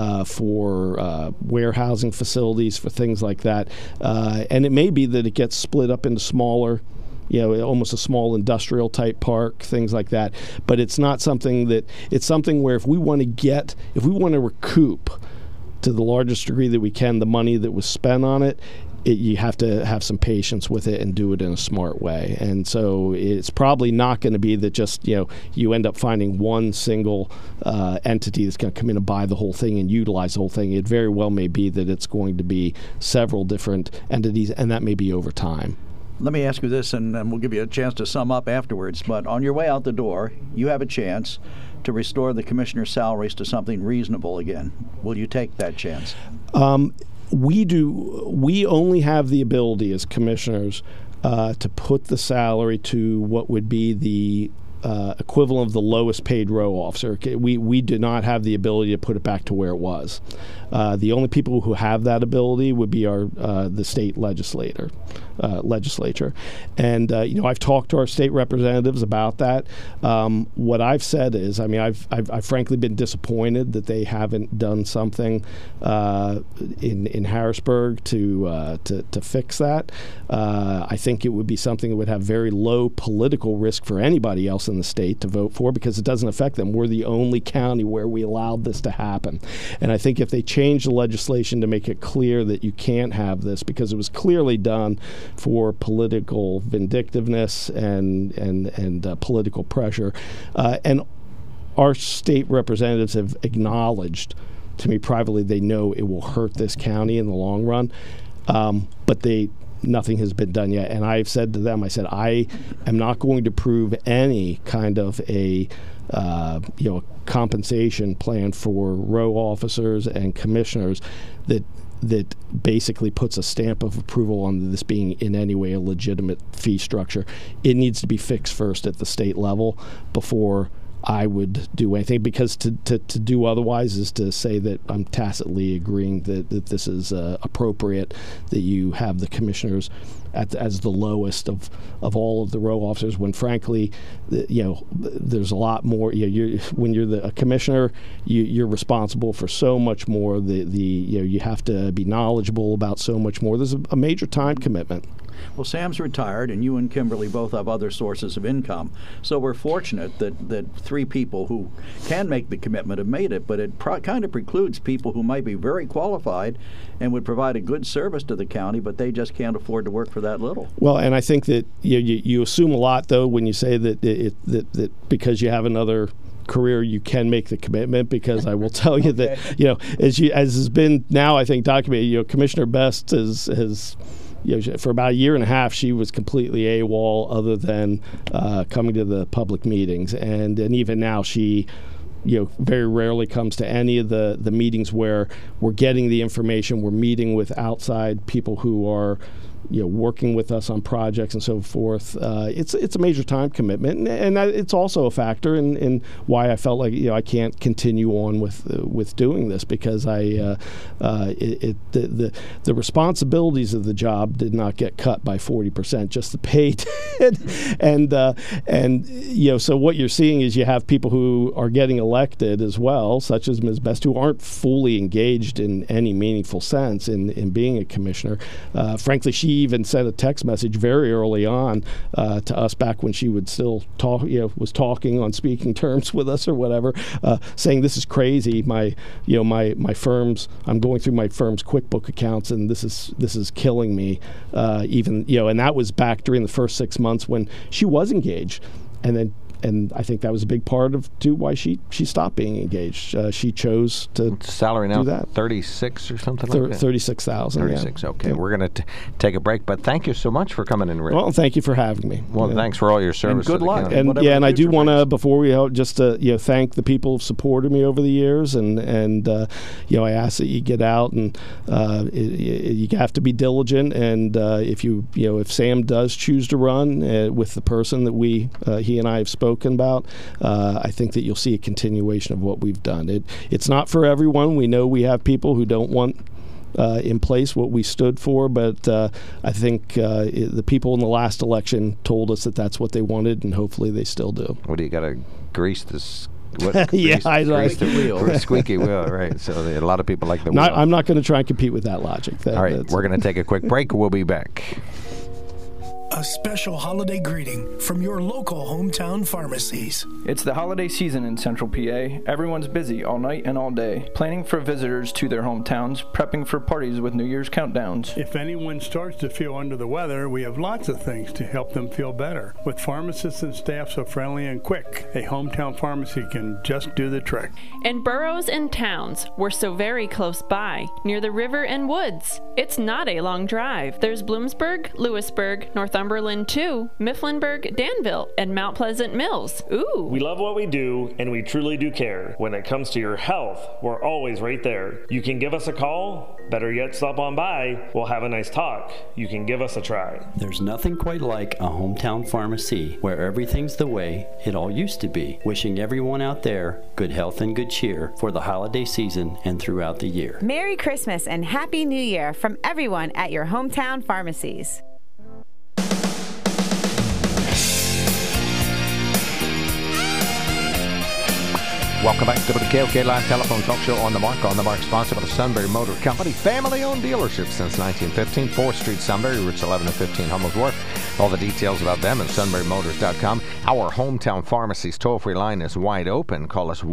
for warehousing facilities, for things like that. And it may be that it gets split up into smaller, almost a small industrial type park, things like that. But it's not something it's something where if we want to recoup to the largest degree that we can the money that was spent on it, you have to have some patience with it and do it in a smart way. And so it's probably not going to be that just you end up finding one single entity that's going to come in and buy the whole thing and utilize the whole thing. It very well may be that it's going to be several different entities, and that may be over time. Let me ask you this, and we'll give you a chance to sum up afterwards. But on your way out the door, you have a chance to restore the commissioner's salaries to something reasonable again. Will you take that chance? We do. We only have the ability as commissioners to put the salary to what would be the equivalent of the lowest paid row officer. We do not have the ability to put it back to where it was. The only people who have that ability would be the state legislature. And I've talked to our state representatives about that. What I've said is, I've frankly been disappointed that they haven't done something in Harrisburg to fix that. I think it would be something that would have very low political risk for anybody else in the state to vote for, because it doesn't affect them. We're the only county where we allowed this to happen. And I think if they change the legislation to make it clear that you can't have this, because it was clearly done for political vindictiveness and political pressure, and our state representatives have acknowledged to me privately they know it will hurt this county in the long run, but nothing has been done yet. And I've said to them, I am not going to prove any kind of a compensation plan for row officers and commissioners that basically puts a stamp of approval on this being in any way a legitimate fee structure. It needs to be fixed first at the state level before I would do anything, because to do otherwise is to say that I'm tacitly agreeing that this is appropriate, that you have the commissioners as the lowest of all of the row officers, when frankly, there's a lot more. When you're a commissioner, you're responsible for so much more. You have to be knowledgeable about so much more. There's a major time commitment. Well, Sam's retired, and you and Kimberly both have other sources of income. So we're fortunate that three people who can make the commitment have made it, but it kind of precludes people who might be very qualified and would provide a good service to the county, but they just can't afford to work for that little. Well, and I think that you assume a lot, though, when you say that because you have another career you can make the commitment, because I will tell you that as has been now I think documented, Commissioner Best has for about a year and a half, she was completely AWOL other than coming to the public meetings. And even now, she very rarely comes to any of the meetings where we're getting the information. We're meeting with outside people who are working with us on projects and so forth. It's a major time commitment, and it's also a factor in why I felt like I can't continue on with doing this, because the responsibilities of the job did not get cut by 40%, just the pay did. and so what you're seeing is you have people who are getting elected as well, such as Ms. Best, who aren't fully engaged in any meaningful sense in being a commissioner. Frankly, she even sent a text message very early on to us back when she would still talk, was talking on speaking terms with us or whatever, saying, "This is crazy. My firm's, I'm going through my firm's QuickBook accounts, and this is killing me." And that was back during the first 6 months when she was engaged, and I think that was a big part of why she stopped being engaged. She chose to salary now do that. 36 or something like that. 36,000. 36. Yeah. Okay, yeah. We're going to take a break, but thank you so much for coming in, Rick. Well, thank you for having me. Well, thanks for all your service. And good luck. County. And I do want to, before we just thank the people who've supported me over the years, and I ask that you get out and you have to be diligent, and if Sam does choose to run with the person that he and I have spoken about, I think that you'll see a continuation of what we've done. It's not for everyone. We know we have people who don't want in place what we stood for, but I think the people in the last election told us that that's what they wanted, and hopefully they still do. What do you got to grease this? Grease the wheel. Squeaky wheel, right. So a lot of people like the wheel. I'm not going to try and compete with that logic. All right, we're going to take a quick break. We'll be back. A special holiday greeting from your local hometown pharmacies. It's the holiday season in Central PA. Everyone's busy all night and all day, planning for visitors to their hometowns, prepping for parties with New Year's countdowns. If anyone starts to feel under the weather, we have lots of things to help them feel better. With pharmacists and staff so friendly and quick, a hometown pharmacy can just do the trick. In boroughs and towns, we're so very close by, near the river and woods. It's not a long drive. There's Bloomsburg, Lewisburg, Northumberland 2, Mifflinburg, Danville, and Mount Pleasant Mills. Ooh. We love what we do, and we truly do care. When it comes to your health, we're always right there. You can give us a call. Better yet, stop on by. We'll have a nice talk. You can give us a try. There's nothing quite like a hometown pharmacy where everything's the way it all used to be. Wishing everyone out there good health and good cheer for the holiday season and throughout the year. Merry Christmas and Happy New Year from everyone at your hometown pharmacies. Welcome back to the KOK Live Telephone Talk Show On the Mark, sponsored by the Sunbury Motor Company. Family-owned dealership since 1915. 4th Street, Sunbury, routes 11 and 15, Hummel's Wharf. All the details about them at sunburymotors.com. Our hometown pharmacy's toll-free line is wide open. Call us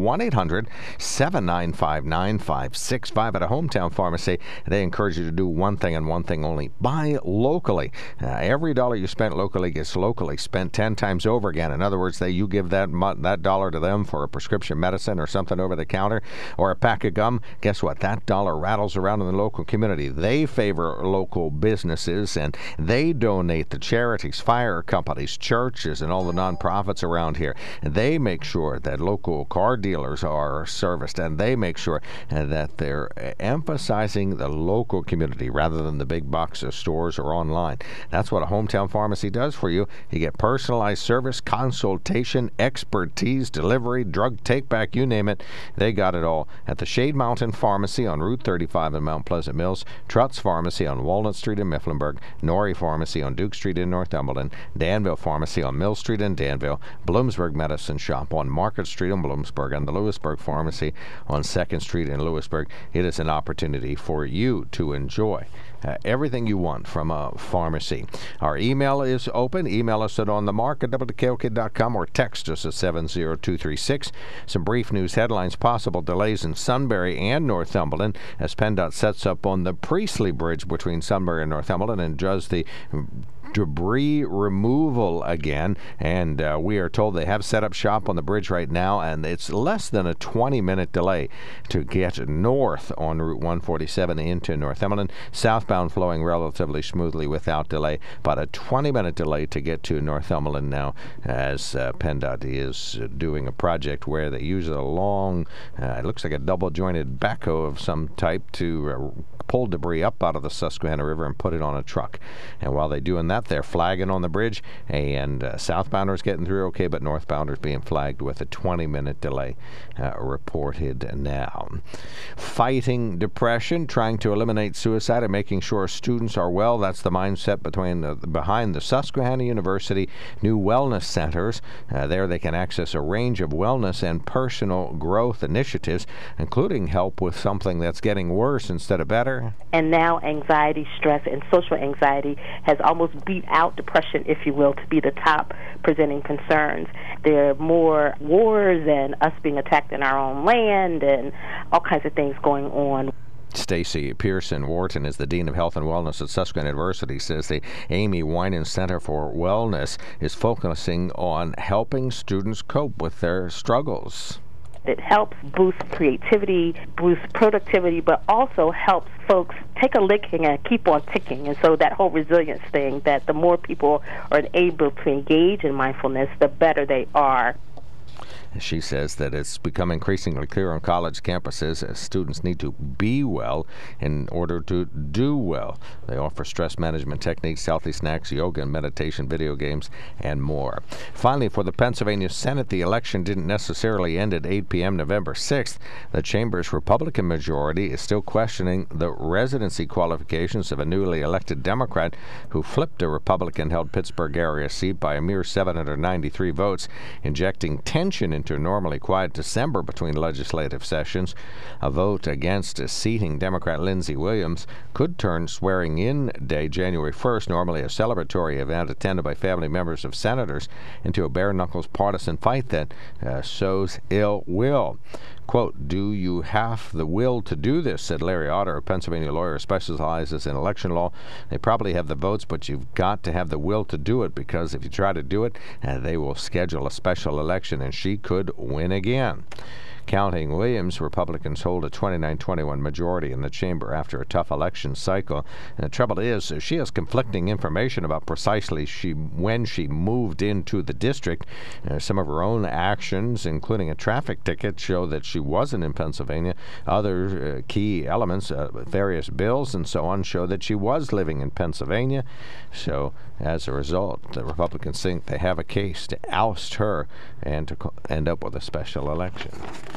1-800-795-9565 at a hometown pharmacy. They encourage you to do one thing and one thing only. Buy locally. Every dollar you spent locally gets locally spent 10 times over again. In other words, you give that dollar to them for a prescription medicine or something over the counter or a pack of gum. Guess what? That dollar rattles around in the local community. They favor local businesses, and they donate to charities, fire companies, churches, and all the nonprofits around here. And they make sure that local car dealers are serviced, and they make sure that they're emphasizing the local community rather than the big box of stores or online. That's what a hometown pharmacy does for you. You get personalized service, consultation, expertise, delivery, drug take-back, you name it. They got it all at the Shade Mountain Pharmacy on Route 35 in Mount Pleasant Mills, Trutz Pharmacy on Walnut Street in Mifflinburg, Norrie Pharmacy on Duke Street in Northumberland, Danville Pharmacy on Mill Street in Danville, Bloomsburg Medicine Shop on Market Street in Bloomsburg, and the Lewisburg Pharmacy on 2nd Street in Lewisburg. It is an opportunity for you to enjoy everything you want from a pharmacy. Our email is open. Email us at onthemark@wkok.com or text us at 70236. Some brief news headlines: possible delays in Sunbury and Northumberland as PennDOT sets up on the Priestley Bridge between Sunbury and Northumberland and does the debris removal again. And we are told they have set up shop on the bridge right now, and it's less than a 20-minute delay to get north on Route 147 into Northumberland. Southbound flowing relatively smoothly without delay, but a 20-minute delay to get to Northumberland now, as PennDOT is doing a project where they use a long, it looks like a double-jointed backhoe of some type to pull debris up out of the Susquehanna River and put it on a truck. And while they're doing that, they're flagging on the bridge, and southbounders getting through okay, but northbounders being flagged with a 20-minute delay reported now. Fighting depression, trying to eliminate suicide, and making sure students are well. That's the mindset behind the Susquehanna University new wellness centers. There they can access a range of wellness and personal growth initiatives, including help with something that's getting worse instead of better. And now anxiety, stress, and social anxiety has almost beat out depression, if you will, to be the top presenting concerns. There are more wars and us being attacked in our own land and all kinds of things going on. Stacy Pearson-Wharton is the Dean of Health and Wellness at Susquehanna University, says the Amy Winan Center for Wellness is focusing on helping students cope with their struggles. It helps boost creativity, boost productivity, but also helps folks take a licking and keep on ticking. And so that whole resilience thing, that the more people are able to engage in mindfulness, the better they are. She says that it's become increasingly clear on college campuses as students need to be well in order to do well. They offer stress management techniques, healthy snacks, yoga and meditation, video games, and more. Finally, for the Pennsylvania Senate, the election didn't necessarily end at 8 p.m. November 6th. The chamber's Republican majority is still questioning the residency qualifications of a newly elected Democrat who flipped a Republican-held Pittsburgh area seat by a mere 793 votes, injecting tension into a normally quiet December between legislative sessions. A vote against seating Democrat Lindsey Williams could turn swearing-in day, January 1st, normally a celebratory event attended by family members of senators, into a bare-knuckles partisan fight that sows ill will. Quote, "Do you have the will to do this?" said Larry Otter, a Pennsylvania lawyer who specializes in election law. "They probably have the votes, but you've got to have the will to do it, because if you try to do it, they will schedule a special election and she could win again." Counting Williams, Republicans hold a 29-21 majority in the chamber after a tough election cycle. And the trouble is, she has conflicting information about precisely when she moved into the district. Some of her own actions, including a traffic ticket, show that she wasn't in Pennsylvania. Other key elements, various bills and so on, show that she was living in Pennsylvania. So, as a result, the Republicans think they have a case to oust her and to end up with a special election.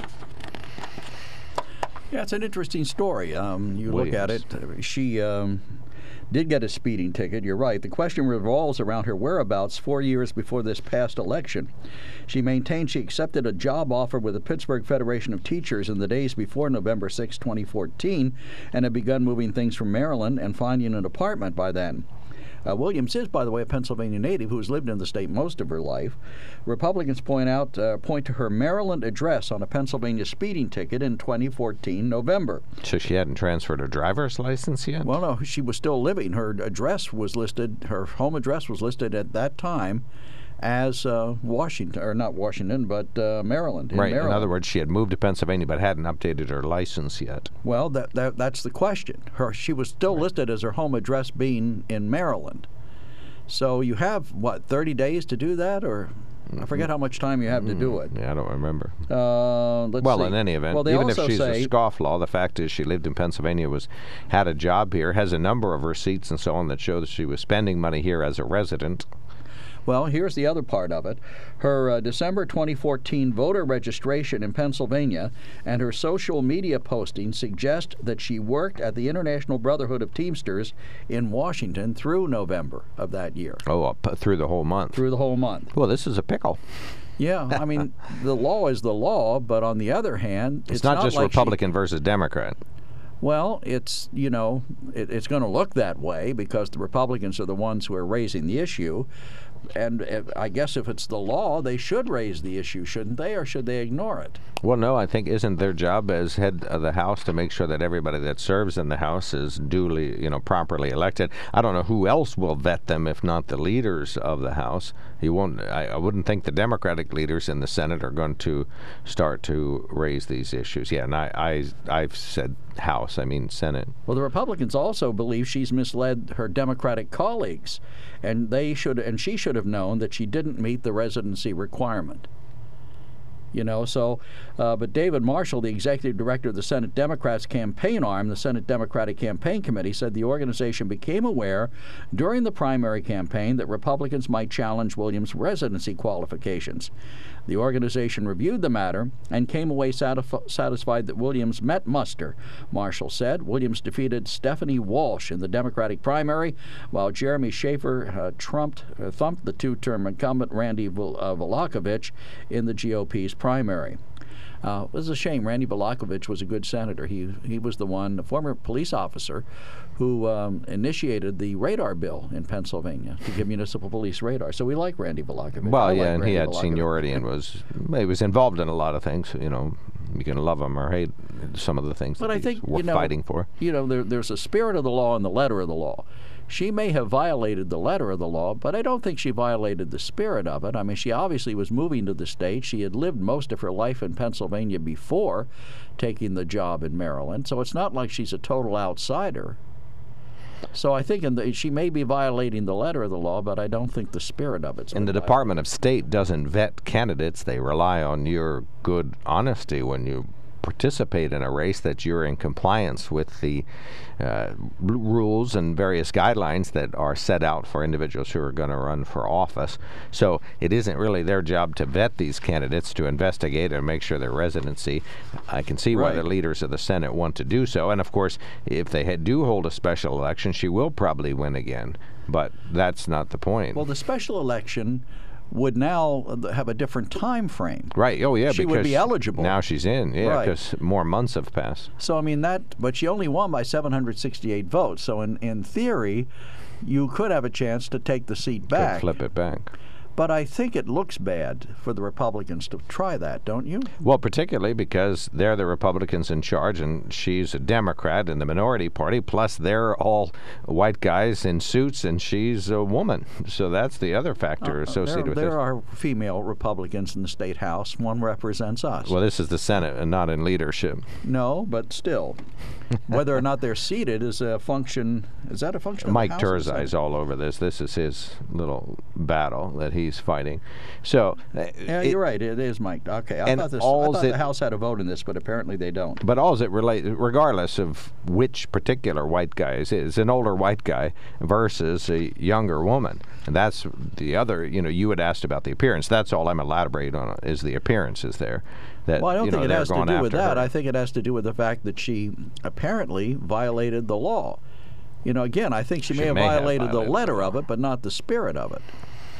Yeah, it's an interesting story. You look at it, she did get a speeding ticket. You're right. The question revolves around her whereabouts 4 years before this past election. She maintained she accepted a job offer with the Pittsburgh Federation of Teachers in the days before November 6, 2014, and had begun moving things from Maryland and finding an apartment by then. Williams is, by the way, a Pennsylvania native who has lived in the state most of her life. Republicans point to her Maryland address on a Pennsylvania speeding ticket in 2014 November. So she hadn't transferred her driver's license yet? Well, no, she was still living. Her address was listed, her home address was listed at that time as Washington, or not Washington, but Maryland. Right. Maryland. In other words, she had moved to Pennsylvania but hadn't updated her license yet. Well, that's the question. She was still listed as her home address being in Maryland. So you have, 30 days to do that? Or I forget how much time you have to do it. Yeah, I don't remember. Let's see. In any event, well, even if she's a scofflaw, the fact is she lived in Pennsylvania, had a job here, has a number of receipts and so on that show that she was spending money here as a resident. Well, here's the other part of it. Her December 2014 voter registration in Pennsylvania and her social media postings suggest that she worked at the International Brotherhood of Teamsters in Washington through November of that year. Oh, through the whole month. Through the whole month. Well, this is a pickle. Yeah, I mean, the law is the law, but on the other hand, it's not just like Republican versus Democrat. Well, it's going to look that way because the Republicans are the ones who are raising the issue. And I guess if it's the law, they should raise the issue, shouldn't they, or should they ignore it? Well, no, I think isn't their job as head of the House to make sure that everybody that serves in the House is duly, properly elected. I don't know who else will vet them if not the leaders of the House. I wouldn't think the Democratic leaders in the Senate are going to start to raise these issues. Yeah, and I've said House, I mean Senate. Well, the Republicans also believe she's misled her Democratic colleagues, and she should have known that she didn't meet the residency requirement. But David Marshall, the executive director of the Senate Democrats campaign arm, the Senate Democratic Campaign Committee, said the organization became aware during the primary campaign that Republicans might challenge Williams' residency qualifications. The organization reviewed the matter and came away satisfied that Williams met muster. Marshall said Williams defeated Stephanie Walsh in the Democratic primary, while Jeremy Schaefer thumped the two-term incumbent Randy Volakovich in the GOP's primary. It was a shame. Randy Volakovich was a good senator. He was the former police officer who initiated the radar bill in Pennsylvania to give municipal police radar. So we like Randy Volakovich. Well, yeah, and he had seniority and he was involved in a lot of things. You can love him or hate some of the things that he's fighting for. There's a spirit of the law and the letter of the law. She may have violated the letter of the law, but I don't think she violated the spirit of it. I mean, she obviously was moving to the state. She had lived most of her life in Pennsylvania before taking the job in Maryland, so it's not like she's a total outsider. So I think she may be violating the letter of the law, but I don't think the spirit of it's. And the Department of State doesn't vet candidates. They rely on your good honesty when you participate in a race, that you're in compliance with the rules and various guidelines that are set out for individuals who are going to run for office. So it isn't really their job to vet these candidates, to investigate and make sure their residency. I can see why the leaders of the Senate want to do so. And of course, if they do hold a special election, she will probably win again. But that's not the point. Well, the special election would now have a different time frame. Right. Oh, yeah. She would be eligible. Now she's in. Yeah, because more months have passed. So, I mean, but she only won by 768 votes. So, in theory, you could have a chance to take the seat back. Could flip it back. But I think it looks bad for the Republicans to try that, don't you? Well, particularly because they're the Republicans in charge, and she's a Democrat in the minority party, plus they're all white guys in suits, and she's a woman. So that's the other factor associated with this. There are female Republicans in the State House. One represents us. Well, this is the Senate and not in leadership. No, but still. Whether or not they're seated is a function. Is that a function of Mike the House? Turzai's all over this. This is his little battle that he's fighting. So yeah, you're right. It is Mike. Okay, I thought the House had a vote in this, but apparently they don't. But all it relates, regardless of which particular white guy is an older white guy versus a younger woman. And that's the other. You had asked about the appearance. That's all I'm elaborating on is the appearances there. That, well, I don't think it has to do with that. I think it has to do with the fact that she apparently violated the law. Again, I think she may have violated the letter of it, but not the spirit of it.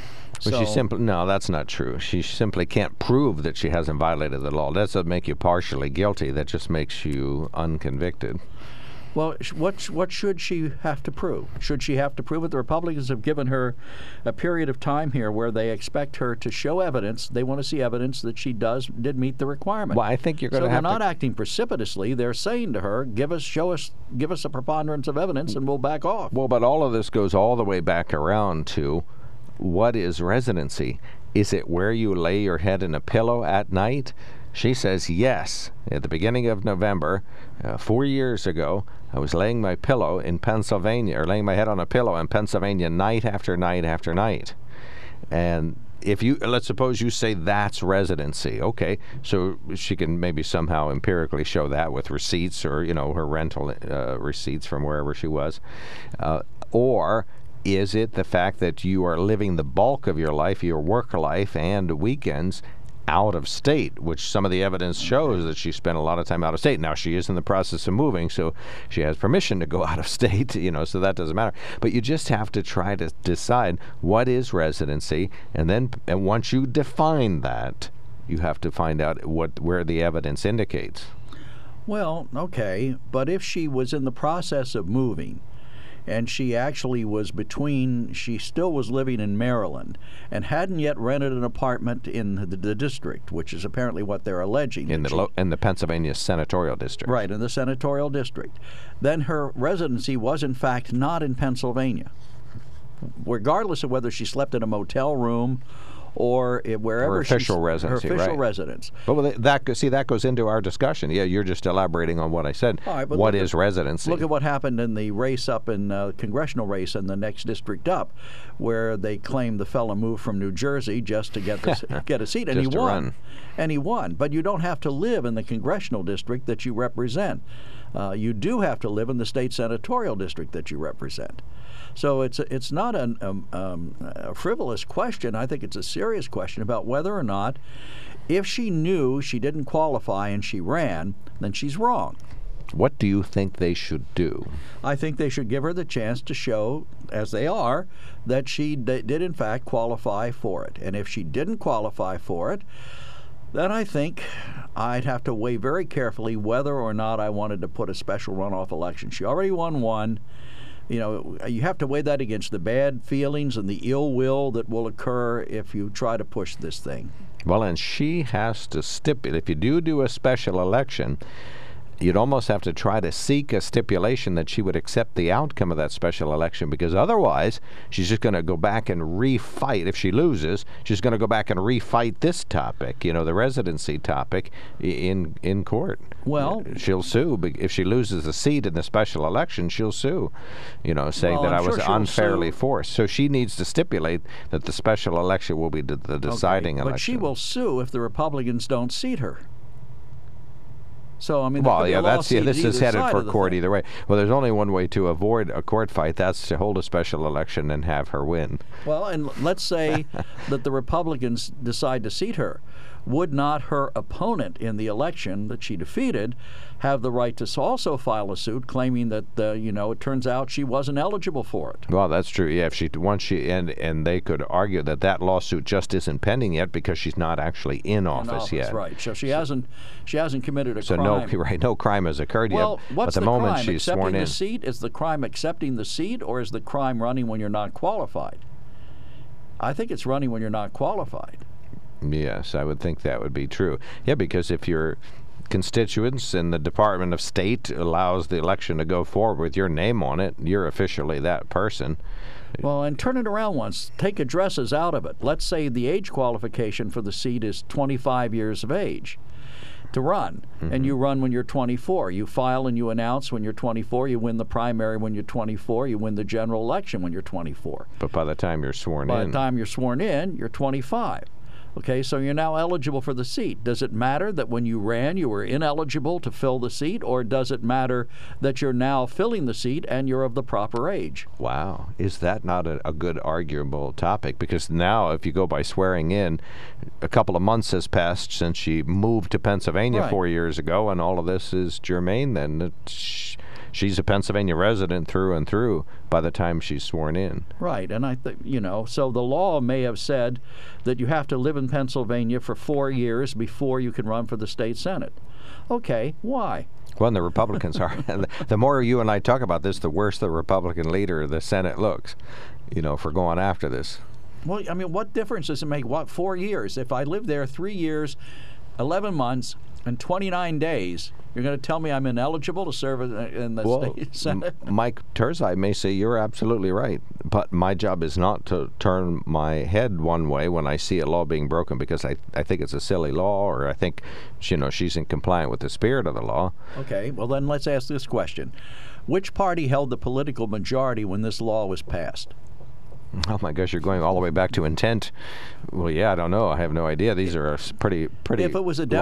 But no, that's not true. She simply can't prove that she hasn't violated the law. That doesn't make you partially guilty. That just makes you unconvicted. Well, what should she have to prove? Should she have to prove it? The Republicans have given her a period of time here where they expect her to show evidence. They want to see evidence that she did meet the requirement. Well, I think you're going to have to. So they're not acting precipitously. They're saying to her, give us a preponderance of evidence, and we'll back off. Well, but all of this goes all the way back around to what is residency? Is it where you lay your head in a pillow at night? She says yes. At the beginning of November, 4 years ago, I was laying my pillow in Pennsylvania, or laying my head on a pillow in Pennsylvania night after night after night. And let's suppose you say that's residency. Okay, so she can maybe somehow empirically show that with receipts or, her rental receipts from wherever she was. Or is it the fact that you are living the bulk of your life, your work life and weekends out of state, which some of the evidence shows that she spent a lot of time out of state. Now, she is in the process of moving, so she has permission to go out of state, so that doesn't matter. But you just have to try to decide what is residency, and once you define that, you have to find out where the evidence indicates. Well, okay, but if she was in the process of moving, and she actually was she still was living in Maryland and hadn't yet rented an apartment in the district, which is apparently what they're alleging. In the Pennsylvania Senatorial District. Right, in the Senatorial District. Then her residency was, in fact, not in Pennsylvania. Regardless of whether she slept in a motel room or wherever her official residency, her official right. residence. But that goes into our discussion. Yeah, you're just elaborating on what I said. All right, but what is residency? Look at what happened in the race up in congressional race in the next district up, where they claimed the fellow moved from New Jersey just to get a seat, and he won. Run. And he won. But you don't have to live in the congressional district that you represent. You do have to live in the state senatorial district that you represent. So it's not a frivolous question. I think it's a serious question about whether or not, if she knew she didn't qualify and she ran, then she's wrong. What do you think they should do? I think they should give her the chance to show, as they are, that she did in fact qualify for it. And if she didn't qualify for it, then I think I'd have to weigh very carefully whether or not I wanted to put a special runoff election. She already won one. You have to weigh that against the bad feelings and the ill will that will occur if you try to push this thing. Well, and she has to stipulate, if you do a special election, you'd almost have to try to seek a stipulation that she would accept the outcome of that special election, because otherwise she's just going to go back and refight. If she loses, she's going to go back and refight this topic, the residency topic, in court. Well, she'll sue. If she loses a seat in the special election, she'll sue, saying that I was unfairly forced. So she needs to stipulate that the special election will be the deciding election. But she will sue if the Republicans don't seat her. So, I mean, this is headed for court either way. Well, there's only one way to avoid a court fight. That's to hold a special election and have her win. Well, and let's say that the Republicans decide to seat her. Would not her opponent in the election that she defeated have the right to also file a suit claiming that, it turns out she wasn't eligible for it? Well, that's true. Yeah, and they could argue that lawsuit just isn't pending yet because she's not actually in office yet. Right. So she hasn't committed a crime. So no crime has occurred yet. What's at the moment crime? she's sworn in. Accepting the seat? Is the crime accepting the seat, or is the crime running when you're not qualified? I think it's running when you're not qualified. Yes, I would think that would be true. Yeah, because if your constituents in the Department of State allows the election to go forward with your name on it, you're officially that person. Well, and turn it around once. Take addresses out of it. Let's say the age qualification for the seat is 25 years of age to run, and you run when you're 24. You file and you announce when you're 24. You win the primary when you're 24. You win the general election when you're 24. But by the time you're sworn in, you're 25. Okay, so you're now eligible for the seat. Does it matter that when you ran you were ineligible to fill the seat, or does it matter that you're now filling the seat and you're of the proper age? Wow. Is that not a good arguable topic? Because now, if you go by swearing in, a couple of months has passed since she moved to Pennsylvania 4 years ago, and all of this is germane then. She's a Pennsylvania resident through and through by the time she's sworn in. Right, and I think, so the law may have said that you have to live in Pennsylvania for 4 years before you can run for the state Senate. Okay, why? Well, and the Republicans are. The more you and I talk about this, the worse the Republican leader of the Senate looks, for going after this. Well, I mean, what difference does it make? 4 years? If I live there 3 years, 11 months, and 29 days, you're going to tell me I'm ineligible to serve in the state Senate? Mike Turzai may say you're absolutely right, but my job is not to turn my head one way when I see a law being broken because I think it's a silly law, or I think she's in compliance with the spirit of the law. Okay, well then let's ask this question. Which party held the political majority when this law was passed? Oh my gosh, you're going all the way back to intent. Well, yeah, I don't know. I have no idea. These are pretty. If it was the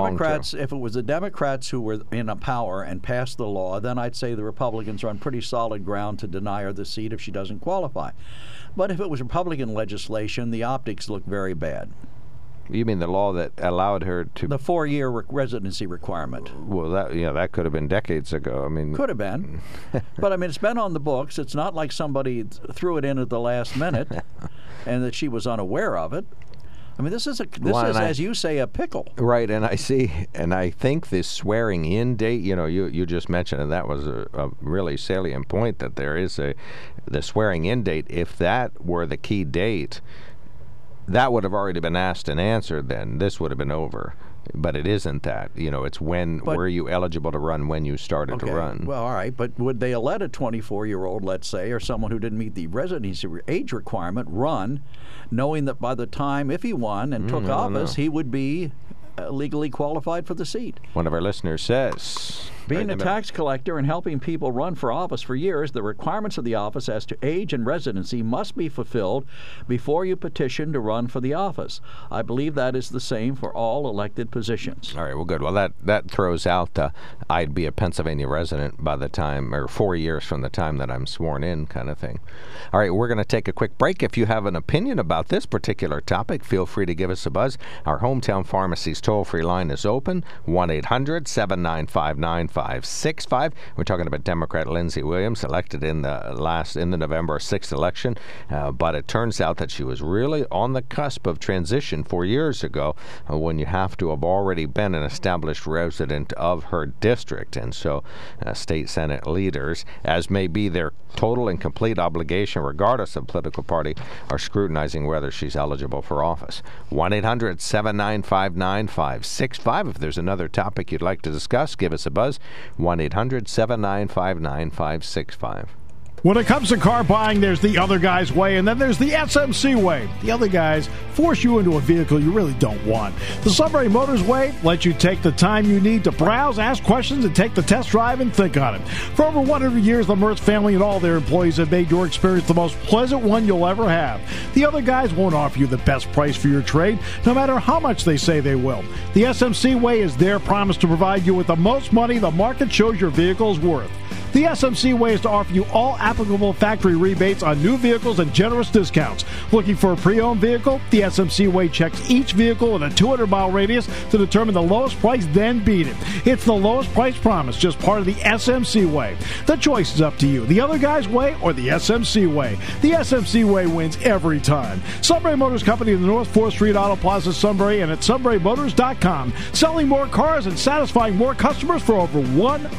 Democrats who were in power and passed the law, then I'd say the Republicans are on pretty solid ground to deny her the seat if she doesn't qualify. But if it was Republican legislation, the optics look very bad. You mean the law that allowed her to... The 4-year residency requirement. Well, that could have been decades ago. I mean... Could have been. But, I mean, it's been on the books. It's not like somebody threw it in at the last minute and that she was unaware of it. I mean, this is, as you say, a pickle. Right, and I think this swearing-in date, you just mentioned, and that was a really salient point, that there is the swearing-in date. If that were the key date, that would have already been asked and answered then. This would have been over. But it isn't that. It's were you eligible to run when you started to run. Well, all right, but would they let a 24-year-old, let's say, or someone who didn't meet the residency age requirement run, knowing that by the time, if he won and took office, he would be legally qualified for the seat? One of our listeners says... Being a tax collector and helping people run for office for years, the requirements of the office as to age and residency must be fulfilled before you petition to run for the office. I believe that is the same for all elected positions. All right, well, good. Well, that throws out I'd be a Pennsylvania resident by the time, or 4 years from the time that I'm sworn in kind of thing. All right, we're going to take a quick break. If you have an opinion about this particular topic, feel free to give us a buzz. Our Hometown Pharmacy's toll-free line is open, 1-800-795-9565. We're talking about Democrat Lindsey Williams, elected in the November 6th election, but it turns out that she was really on the cusp of transition 4 years ago, when you have to have already been an established resident of her district. And so state Senate leaders, as may be their total and complete obligation regardless of political party, are scrutinizing whether she's eligible for office. 1-800-795-9565. If there's another topic you'd like to discuss, give us a buzz. 1-800-795-9565. When it comes to car buying, there's the other guy's way, and then there's the SMC way. The other guys force you into a vehicle you really don't want. The Sunbury Motors way lets you take the time you need to browse, ask questions, and take the test drive and think on it. For over 100 years, the Mertz family and all their employees have made your experience the most pleasant one you'll ever have. The other guys won't offer you the best price for your trade, no matter how much they say they will. The SMC way is their promise to provide you with the most money the market shows your vehicle is worth. The SMC way is to offer you all applicable factory rebates on new vehicles and generous discounts. Looking for a pre-owned vehicle? The SMC way checks each vehicle in a 200-mile radius to determine the lowest price, then beat it. It's the lowest price promise, just part of the SMC way. The choice is up to you, the other guy's way or the SMC way. The SMC way wins every time. Sunbury Motors Company in the North 4th Street Auto Plaza, Sunbury, and at sunburymotors.com. Selling more cars and satisfying more customers for over one...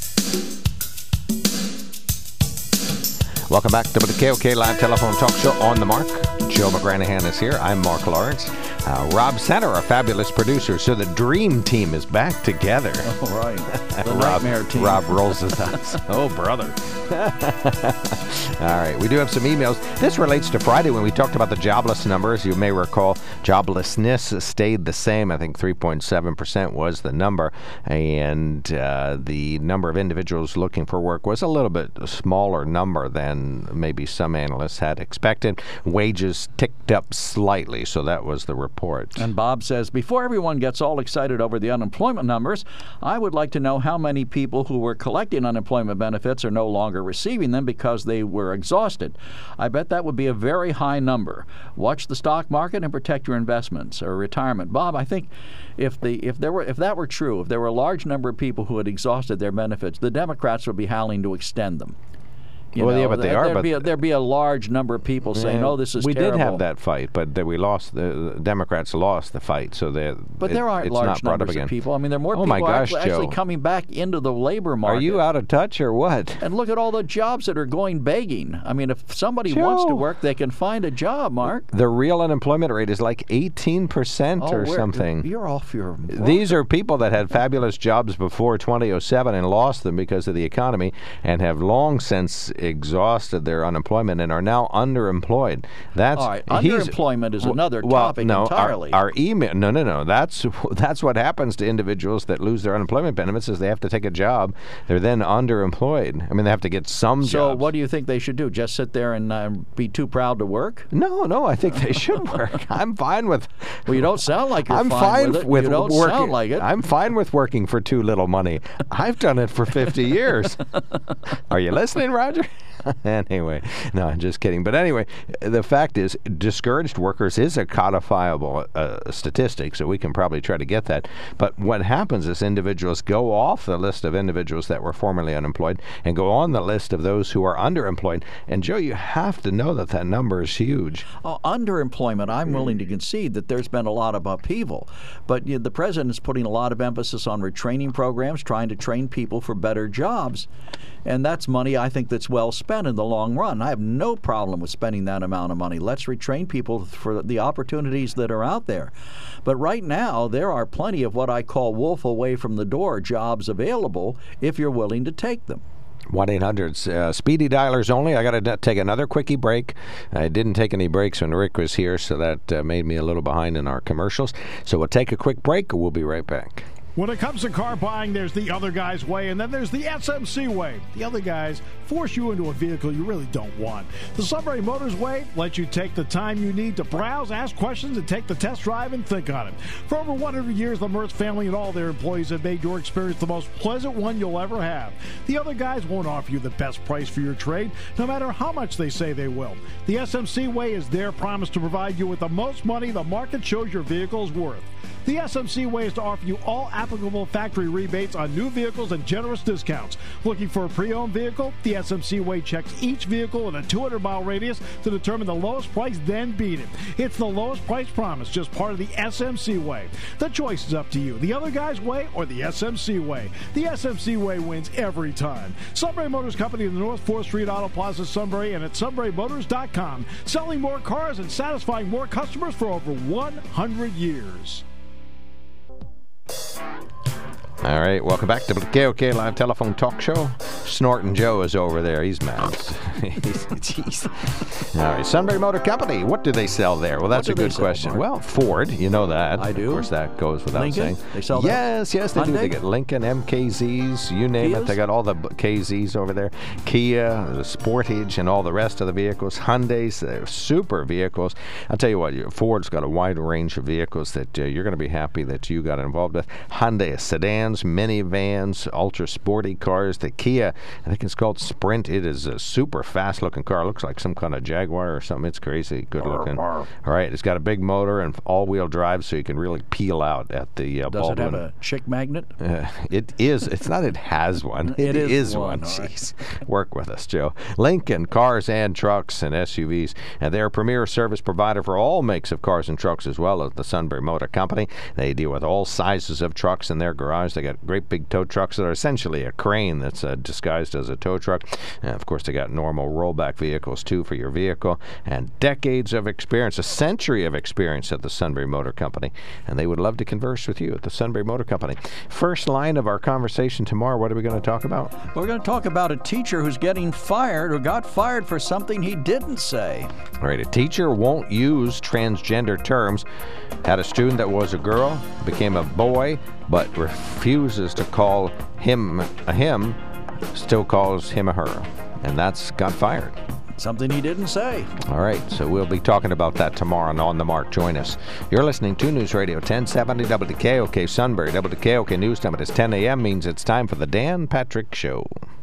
Welcome back to the KOK Live Telephone Talk Show on the Mark. Joe McGranahan is here. I'm Mark Lawrence. Rob Center, our fabulous producer. So the dream team is back together. All right. The nightmare team. Rob rolls his eyes. Oh, brother. All right. We do have some emails. This relates to Friday when we talked about the jobless numbers. You may recall joblessness stayed the same. I think 3.7% was the number. And the number of individuals looking for work was a little bit smaller number than maybe some analysts had expected. Wages ticked up slightly. So that was the report. And Bob says, before everyone gets all excited over the unemployment numbers, I would like to know how many people who were collecting unemployment benefits are no longer receiving them because they were exhausted. I bet that would be a very high number. Watch the stock market and protect your investments or retirement. Bob, I think if that were true, if there were a large number of people who had exhausted their benefits, the Democrats would be howling to extend them. But they are. There'd be a large number of people saying, "Oh, this is terrible." We did have that fight, but we lost. The Democrats lost the fight, so there aren't large numbers of people. I mean, there are more people actually coming back into the labor market. Are you out of touch or what? And look at all the jobs that are going begging. I mean, if somebody wants to work, they can find a job, Mark. The real unemployment rate is like 18% or something. You're off your... These are people that had fabulous jobs before 2007 and lost them because of the economy and have long since exhausted their unemployment and are now underemployed. That's all right. Underemployment is another topic entirely. Our email. No. That's what happens to individuals that lose their unemployment benefits is they have to take a job. They're then underemployed. I mean, they have to get some jobs. So what do you think they should do? Just sit there and be too proud to work? No. I think they should work. I'm fine with. Well, you don't sound like you're fine with it. You don't sound like it. I'm fine with working for too little money. I've done it for 50 years. Are you listening, Roger? Anyway, no, I'm just kidding. But anyway, the fact is, discouraged workers is a codifiable statistic, so we can probably try to get that. But what happens is individuals go off the list of individuals that were formerly unemployed and go on the list of those who are underemployed. And Joe, you have to know that number is huge. Underemployment, I'm willing to concede that there's been a lot of upheaval. But the president is putting a lot of emphasis on retraining programs, trying to train people for better jobs. And that's money, I think, that's well spent in the long run. I have no problem with spending that amount of money. Let's retrain people for the opportunities that are out there. But right now, there are plenty of what I call wolf away from the door jobs available if you're willing to take them. 1-800 speedy dialers only. I got to take another quickie break. I didn't take any breaks when Rick was here, so that made me a little behind in our commercials. So we'll take a quick break. We'll be right back. When it comes to car buying, there's the other guy's way, and then there's the SMC way. The other guys force you into a vehicle you really don't want. The Sunbury Motors way lets you take the time you need to browse, ask questions, and take the test drive and think on it. For over 100 years, the Mertz family and all their employees have made your experience the most pleasant one you'll ever have. The other guys won't offer you the best price for your trade, no matter how much they say they will. The SMC way is their promise to provide you with the most money the market shows your vehicle is worth. The SMC way is to offer you all applicable factory rebates on new vehicles and generous discounts. Looking for a pre-owned vehicle? The SMC way checks each vehicle in a 200-mile radius to determine the lowest price, then beat it. It's the lowest price promise, just part of the SMC way. The choice is up to you, the other guy's way or the SMC way. The SMC way wins every time. Sunbury Motors Company in the North 4th Street Auto Plaza, Sunbury, and at sunburymotors.com. Selling more cars and satisfying more customers for over 100 years. All right, welcome back to the KOK Live Telephone Talk Show. Snorting Joe is over there. He's mad. Jeez. All right, Sunbury Motor Company. What do they sell there? Well, that's a good question. Mark? Well, Ford, you know that. I do. Of course, that goes without Lincoln? saying. They sell that? Yes, they Hyundai? do. They get Lincoln, MKZs, you name it. They got all the KZs over there. Kia, the Sportage, and all the rest of the vehicles. Hyundais, they're super vehicles. I'll tell you what, Ford's got a wide range of vehicles that you're going to be happy that you got involved with. Hyundai sedans, minivans, ultra sporty cars. The Kia, I think it's called Sprint. It is a super fast looking car. It looks like some kind of Jaguar or something. It's crazy good looking. All right, it's got a big motor and all-wheel drive, so you can really peel out at the Does Baldwin. it have a chick magnet? It is. It's not it has one. It is one. Jeez. Right. Work with us, Joe. Lincoln Cars and Trucks and SUVs. And they're a premier service provider for all makes of cars and trucks, as well as the Sunbury Motor Company. They deal with all sizes of trucks in their garage. They got great big tow trucks that are essentially a crane that's disguised as a tow truck. And of course, they got normal rollback vehicles too for your vehicle, and decades of experience, a century of experience at the Sunbury Motor Company. And they would love to converse with you at the Sunbury Motor Company. First line of our conversation tomorrow, what are we going to talk about? We're going to talk about a teacher who's getting fired or got fired for something he didn't say. All right, a teacher won't use transgender terms. Had a student that was a girl, became a boy, but refuses to call him a him, still calls him a her. And that's got fired. Something he didn't say. All right, so we'll be talking about that tomorrow on The Mark. Join us. You're listening to News Radio 1070 WKOK Sunbury. WKOK News Time. It is 10 a.m. means it's time for the Dan Patrick Show.